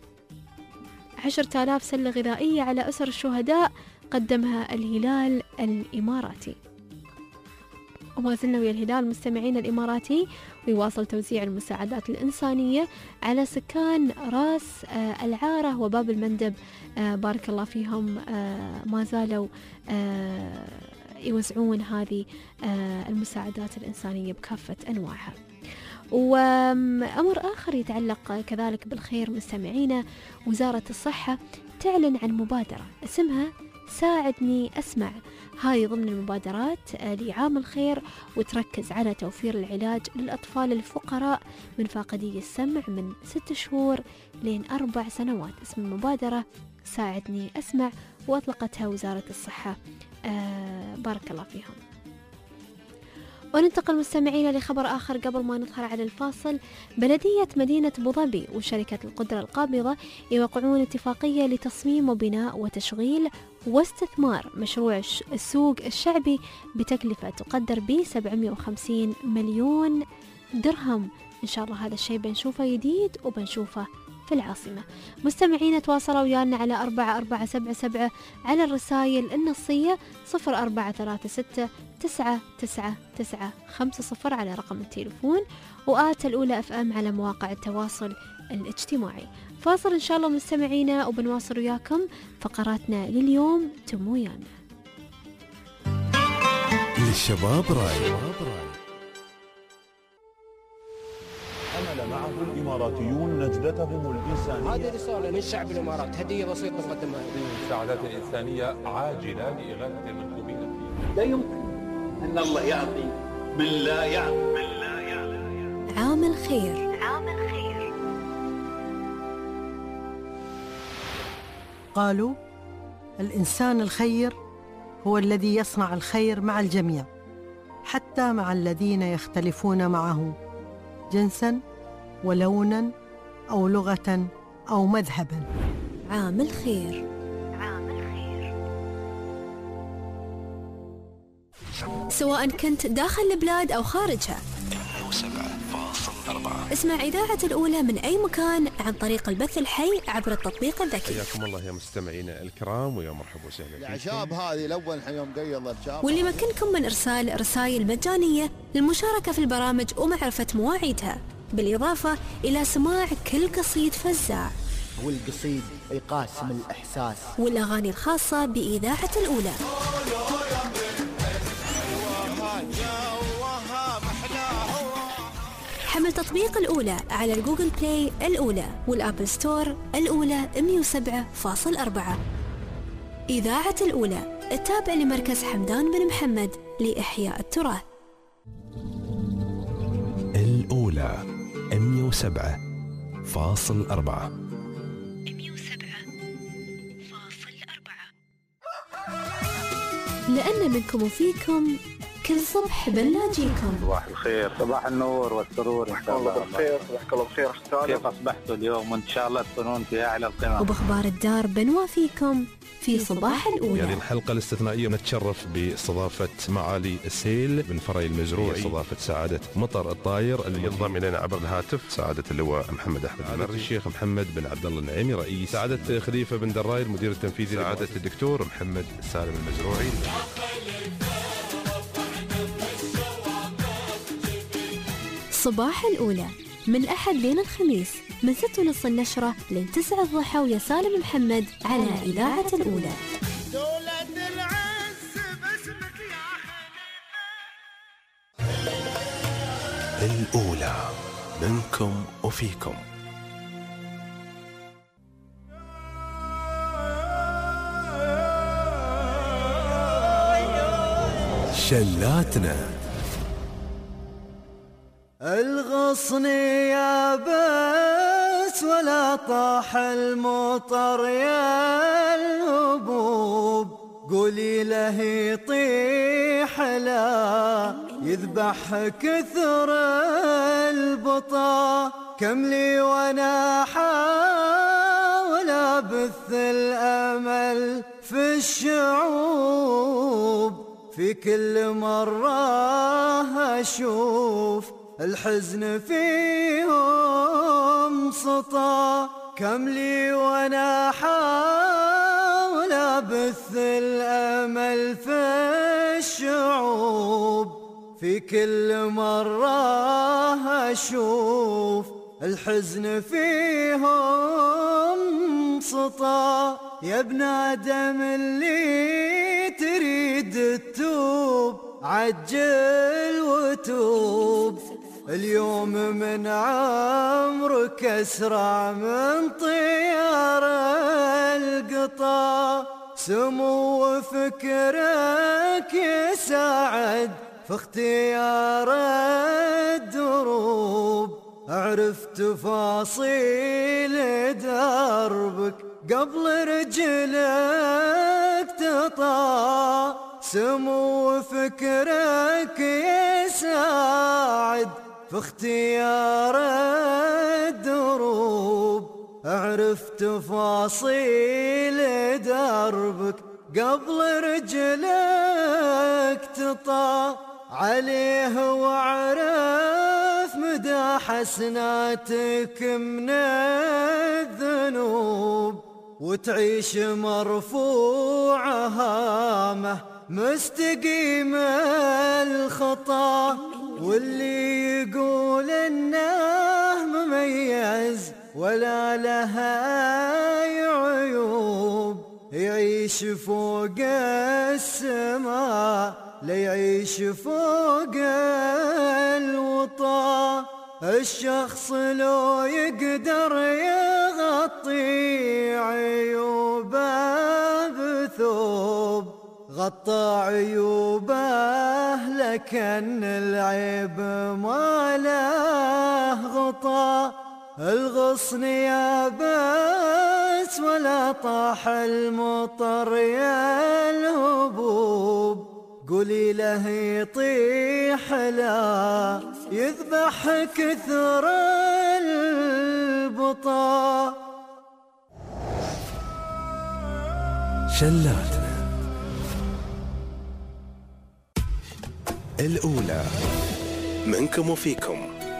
عشرة آلاف سلة غذائية على أسر الشهداء قدمها الهلال الإماراتي. وما زلنا ويا الهلال مستمعين الإماراتي ويواصل توزيع المساعدات الإنسانية على سكان راس آه العارة وباب المندب، آه بارك الله فيهم، آه ما زالوا آه يوزعون هذه آه المساعدات الإنسانية بكافة أنواعها. وأمر آخر يتعلق كذلك بالخير مستمعينا، وزارة الصحة تعلن عن مبادرة اسمها ساعدني أسمع. هذه ضمن المبادرات لعام الخير وتركز على توفير العلاج للأطفال الفقراء من فاقدي السمع من ست شهور لين أربع سنوات. اسم المبادرة ساعدني أسمع وأطلقتها وزارة الصحة، آه بارك الله فيهم. وننتقل مستمعينا لخبر آخر قبل ما ندخل على الفاصل. بلدية مدينة أبوظبي وشركة القدرة القابضة يوقعون اتفاقية لتصميم وبناء وتشغيل واستثمار مشروع السوق الشعبي بتكلفة تقدر ب سبعمائة وخمسين مليون درهم. إن شاء الله هذا الشيء بنشوفه جديد وبنشوفه في العاصمة. مستمعين تواصلوا ويانا على أربعة أربعة سبعة سبعة على الرسائل النصية صفر أربعة ثلاثة ستة تسعة تسعة تسعة خمسة صفر على رقم التليفون، وآت الأولى أف أم على مواقع التواصل الاجتماعي. فاصل إن شاء الله مستمعينا وبنواصل وياكم فقراتنا لليوم. تم ويانا للشباب راي. حمل معه الإماراتيون نجدتهم الإنسانية. هذه رسالة من شعب الإمارات، هدية بسيطة نقدمها. مساعدات إنسانية عاجلة لإغاثة المنكوبين. لا يمكن أن الله يعطي من لا يعطي من لا يعطي. عام الخير. عام الخير. قالوا الإنسان الخير هو الذي يصنع الخير مع الجميع، حتى مع الذين يختلفون معه جنساً ولوناً أو لغة أو مذهباً. عام الخير. عام الخير. سواء كنت داخل البلاد أو خارجها، مئة وسبعة فاصلة أربعة اسمع إذاعة الأولى من أي مكان عن طريق البث الحي عبر التطبيق الذكي. حياكم الله يا مستمعينا الكرام ويا مرحبا وسهلا فيكم. العشاب هذه الأول يوم قيض الشاب. واللي مكنكم من إرسال رسائل مجانية للمشاركة في البرامج ومعرفة مواعيدها، بالإضافة إلى سماع كل قصيد فزاع والقصيد يقاسم الإحساس والأغاني الخاصة بإذاعة الأولى. حمل تطبيق الأولى على الجوجل بلاي الأولى والآبل ستور الأولى مئة وسبعة فاصلة أربعة. إذاعة الأولى التابع لمركز حمدان بن محمد لإحياء التراث. الأولى مئة وسبعة فاصلة أربعة. مئة وسبعة فاصلة لأن منكم وفيكم كل صبح بنلاقيكم. صباح الخير، صباح النور والسرور ان شاء الله. بالخير، صباحك الله بخير اختار. كيف اصبحتوا اليوم؟ وان شاء الله تكونون في اعلى القمم. وباخبار الدار بنوافيكم في صباح الأولى. هذه الحلقة الاستثنائية نتشرف باستضافة معالي السيل بن فري المزروعي، استضافة سعادة مطر الطاير اللي ينضم إلينا عبر الهاتف سعادة اللواء محمد أحمد المري، الشيخ محمد بن عبد الله النعيمي رئيس، سعادة خليفة بن دراي المدير التنفيذي، سعادة الدكتور محمد سالم المزروعي. صباح الأولى من الأحد لين الخميس من ستة ونص النشرة لين تسعة الضحى ويا سالم محمد على إذاعة الأولى. دولة العز باسمك يا الأولى منكم وفيكم. شلاتنا الغصن يا بس ولا طاح المطر يا الهبوب، قولي له يطيح لا يذبح كثر البطا، كم لي وانا احاول ابث الامل في الشعوب، في كل مرة اشوف الحزن فيهم سطا، كم لي وانا احاول ابث الامل في الشعوب، في كل مرة اشوف الحزن فيهم سطا، يا ابن ادم اللي تريد تتوب عجل وتوب، اليوم من عمرك أسرع من طيار القطا، سمو فكرك يساعد في اختيار الدروب، اعرف تفاصيل دربك قبل رجلك تطا، سمو فكرك يساعد في اختيار الدروب، اعرف تفاصيل دربك قبل رجلك تطا، عليه واعرف مدى حسناتك من الذنوب، وتعيش مرفوع هامه مستقيم الخطا، واللي يقول انه مميز ولا لها عيوب، يعيش فوق السماء لا يعيش فوق الوطا، الشخص لو يقدر يغطي عيوبه بثوب غطى عيوبه، لكن العيب ما له غطا، الغصن يا بس ولا طاح المطر يا الهبوب، قولي له يطيح لا يذبح كثر البطا. شلاتنا الأولى منكم وفيكم.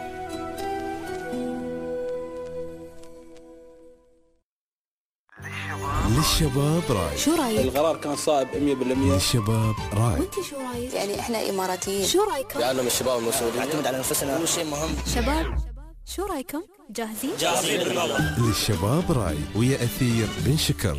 للشباب راي. شو رايك؟ القرار كان صائب مية بالمية. للشباب راي. وانت شو رايك؟ يعني احنا اماراتيين. شو رايكم؟ لأنهم الشباب المسؤولين نعتمد على انفسنا، هو شيء مهم. شباب شو رايكم؟ جاهزين؟ جاهزين. للشباب راي ويا أثير بن شكر.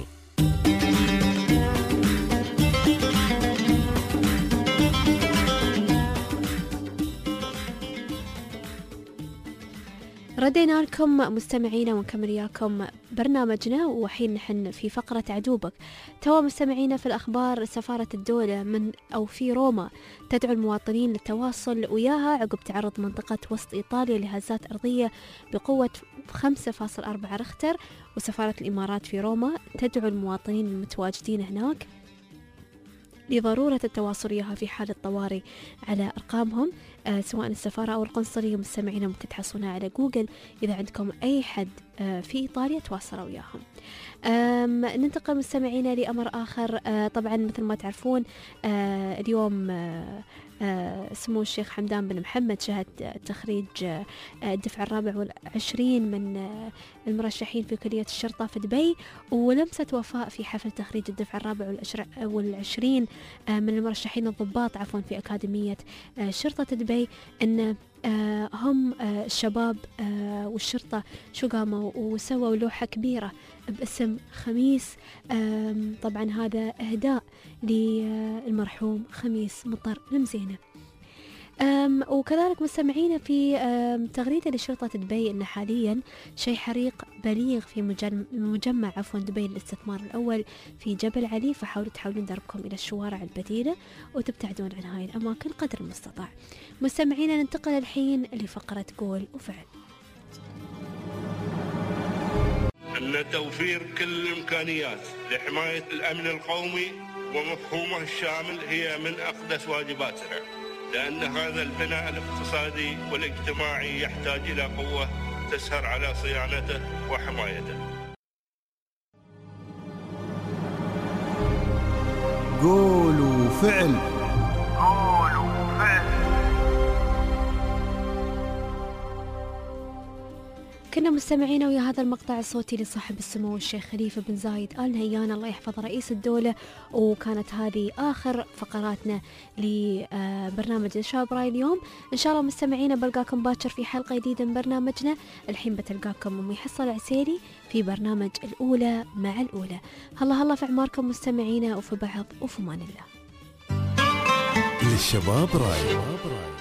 ردينا لكم مستمعينا ونكمل وياكم برنامجنا، وحين نحن في فقرة عدوبك. توا مستمعينا في الأخبار، سفارة الدولة من أو في روما تدعو المواطنين للتواصل وياها عقب تعرض منطقة وسط إيطاليا لهزات أرضية بقوة خمسة فاصلة أربعة رختر، وسفارة الإمارات في روما تدعو المواطنين المتواجدين هناك لضرورة التواصل وياها في حال الطوارئ على أرقامهم آه سواء السفارة أو القنصلية. مستمعينا ممكن تحصلونها على جوجل. إذا عندكم أي حد آه في إيطاليا تواصلوا وياهم. ننتقل مستمعينا لأمر آخر. آه طبعا مثل ما تعرفون آه اليوم آه آه سمو الشيخ حمدان بن محمد شهد تخريج آه الدفع الرابع والعشرين من آه المرشحين في كلية الشرطة في دبي، ولمسة وفاء في حفل تخريج الدفع الرابع والعشرين آه من المرشحين الضباط عفوا في أكاديمية آه شرطة دبي أن آه هم آه الشباب آه والشرطة شو قاموا وسووا لوحة كبيرة باسم خميس. آه طبعا هذا إهداء للمرحوم خميس مطر المزينة. أم وكذلك مستمعين في تغريدة لشرطة دبي أن حاليا شيء حريق بليغ في مجمع عفوا دبي للاستثمار الأول في جبل علي، فحاولوا تحولون دربكم إلى الشوارع البديلة وتبتعدون عن هاي الأماكن قدر المستطاع. مستمعين ننتقل الحين لفقرة قول وفعل. أن توفير كل الإمكانيات لحماية الأمن القومي ومفهومه الشامل هي من أقدس واجباتنا، لأن هذا البناء الاقتصادي والاجتماعي يحتاج إلى قوة تسهر على صيانته وحمايته. قولوا فعل. قولوا فعل. كنا مستمعين ويا هذا المقطع الصوتي لصاحب السمو الشيخ خليفة بن زايد آل نهيان الله يحفظ رئيس الدولة، وكانت هذه آخر فقراتنا لبرنامج الشباب راي اليوم. إن شاء الله مستمعين بلقاكم باكر في حلقة جديدة من برنامجنا. الحين بتلقاكم أمي حصة العسيلي في برنامج الأولى مع الأولى. هلا هلا في عماركم مستمعين، وفي بعض وفي مان الله. للشباب راي.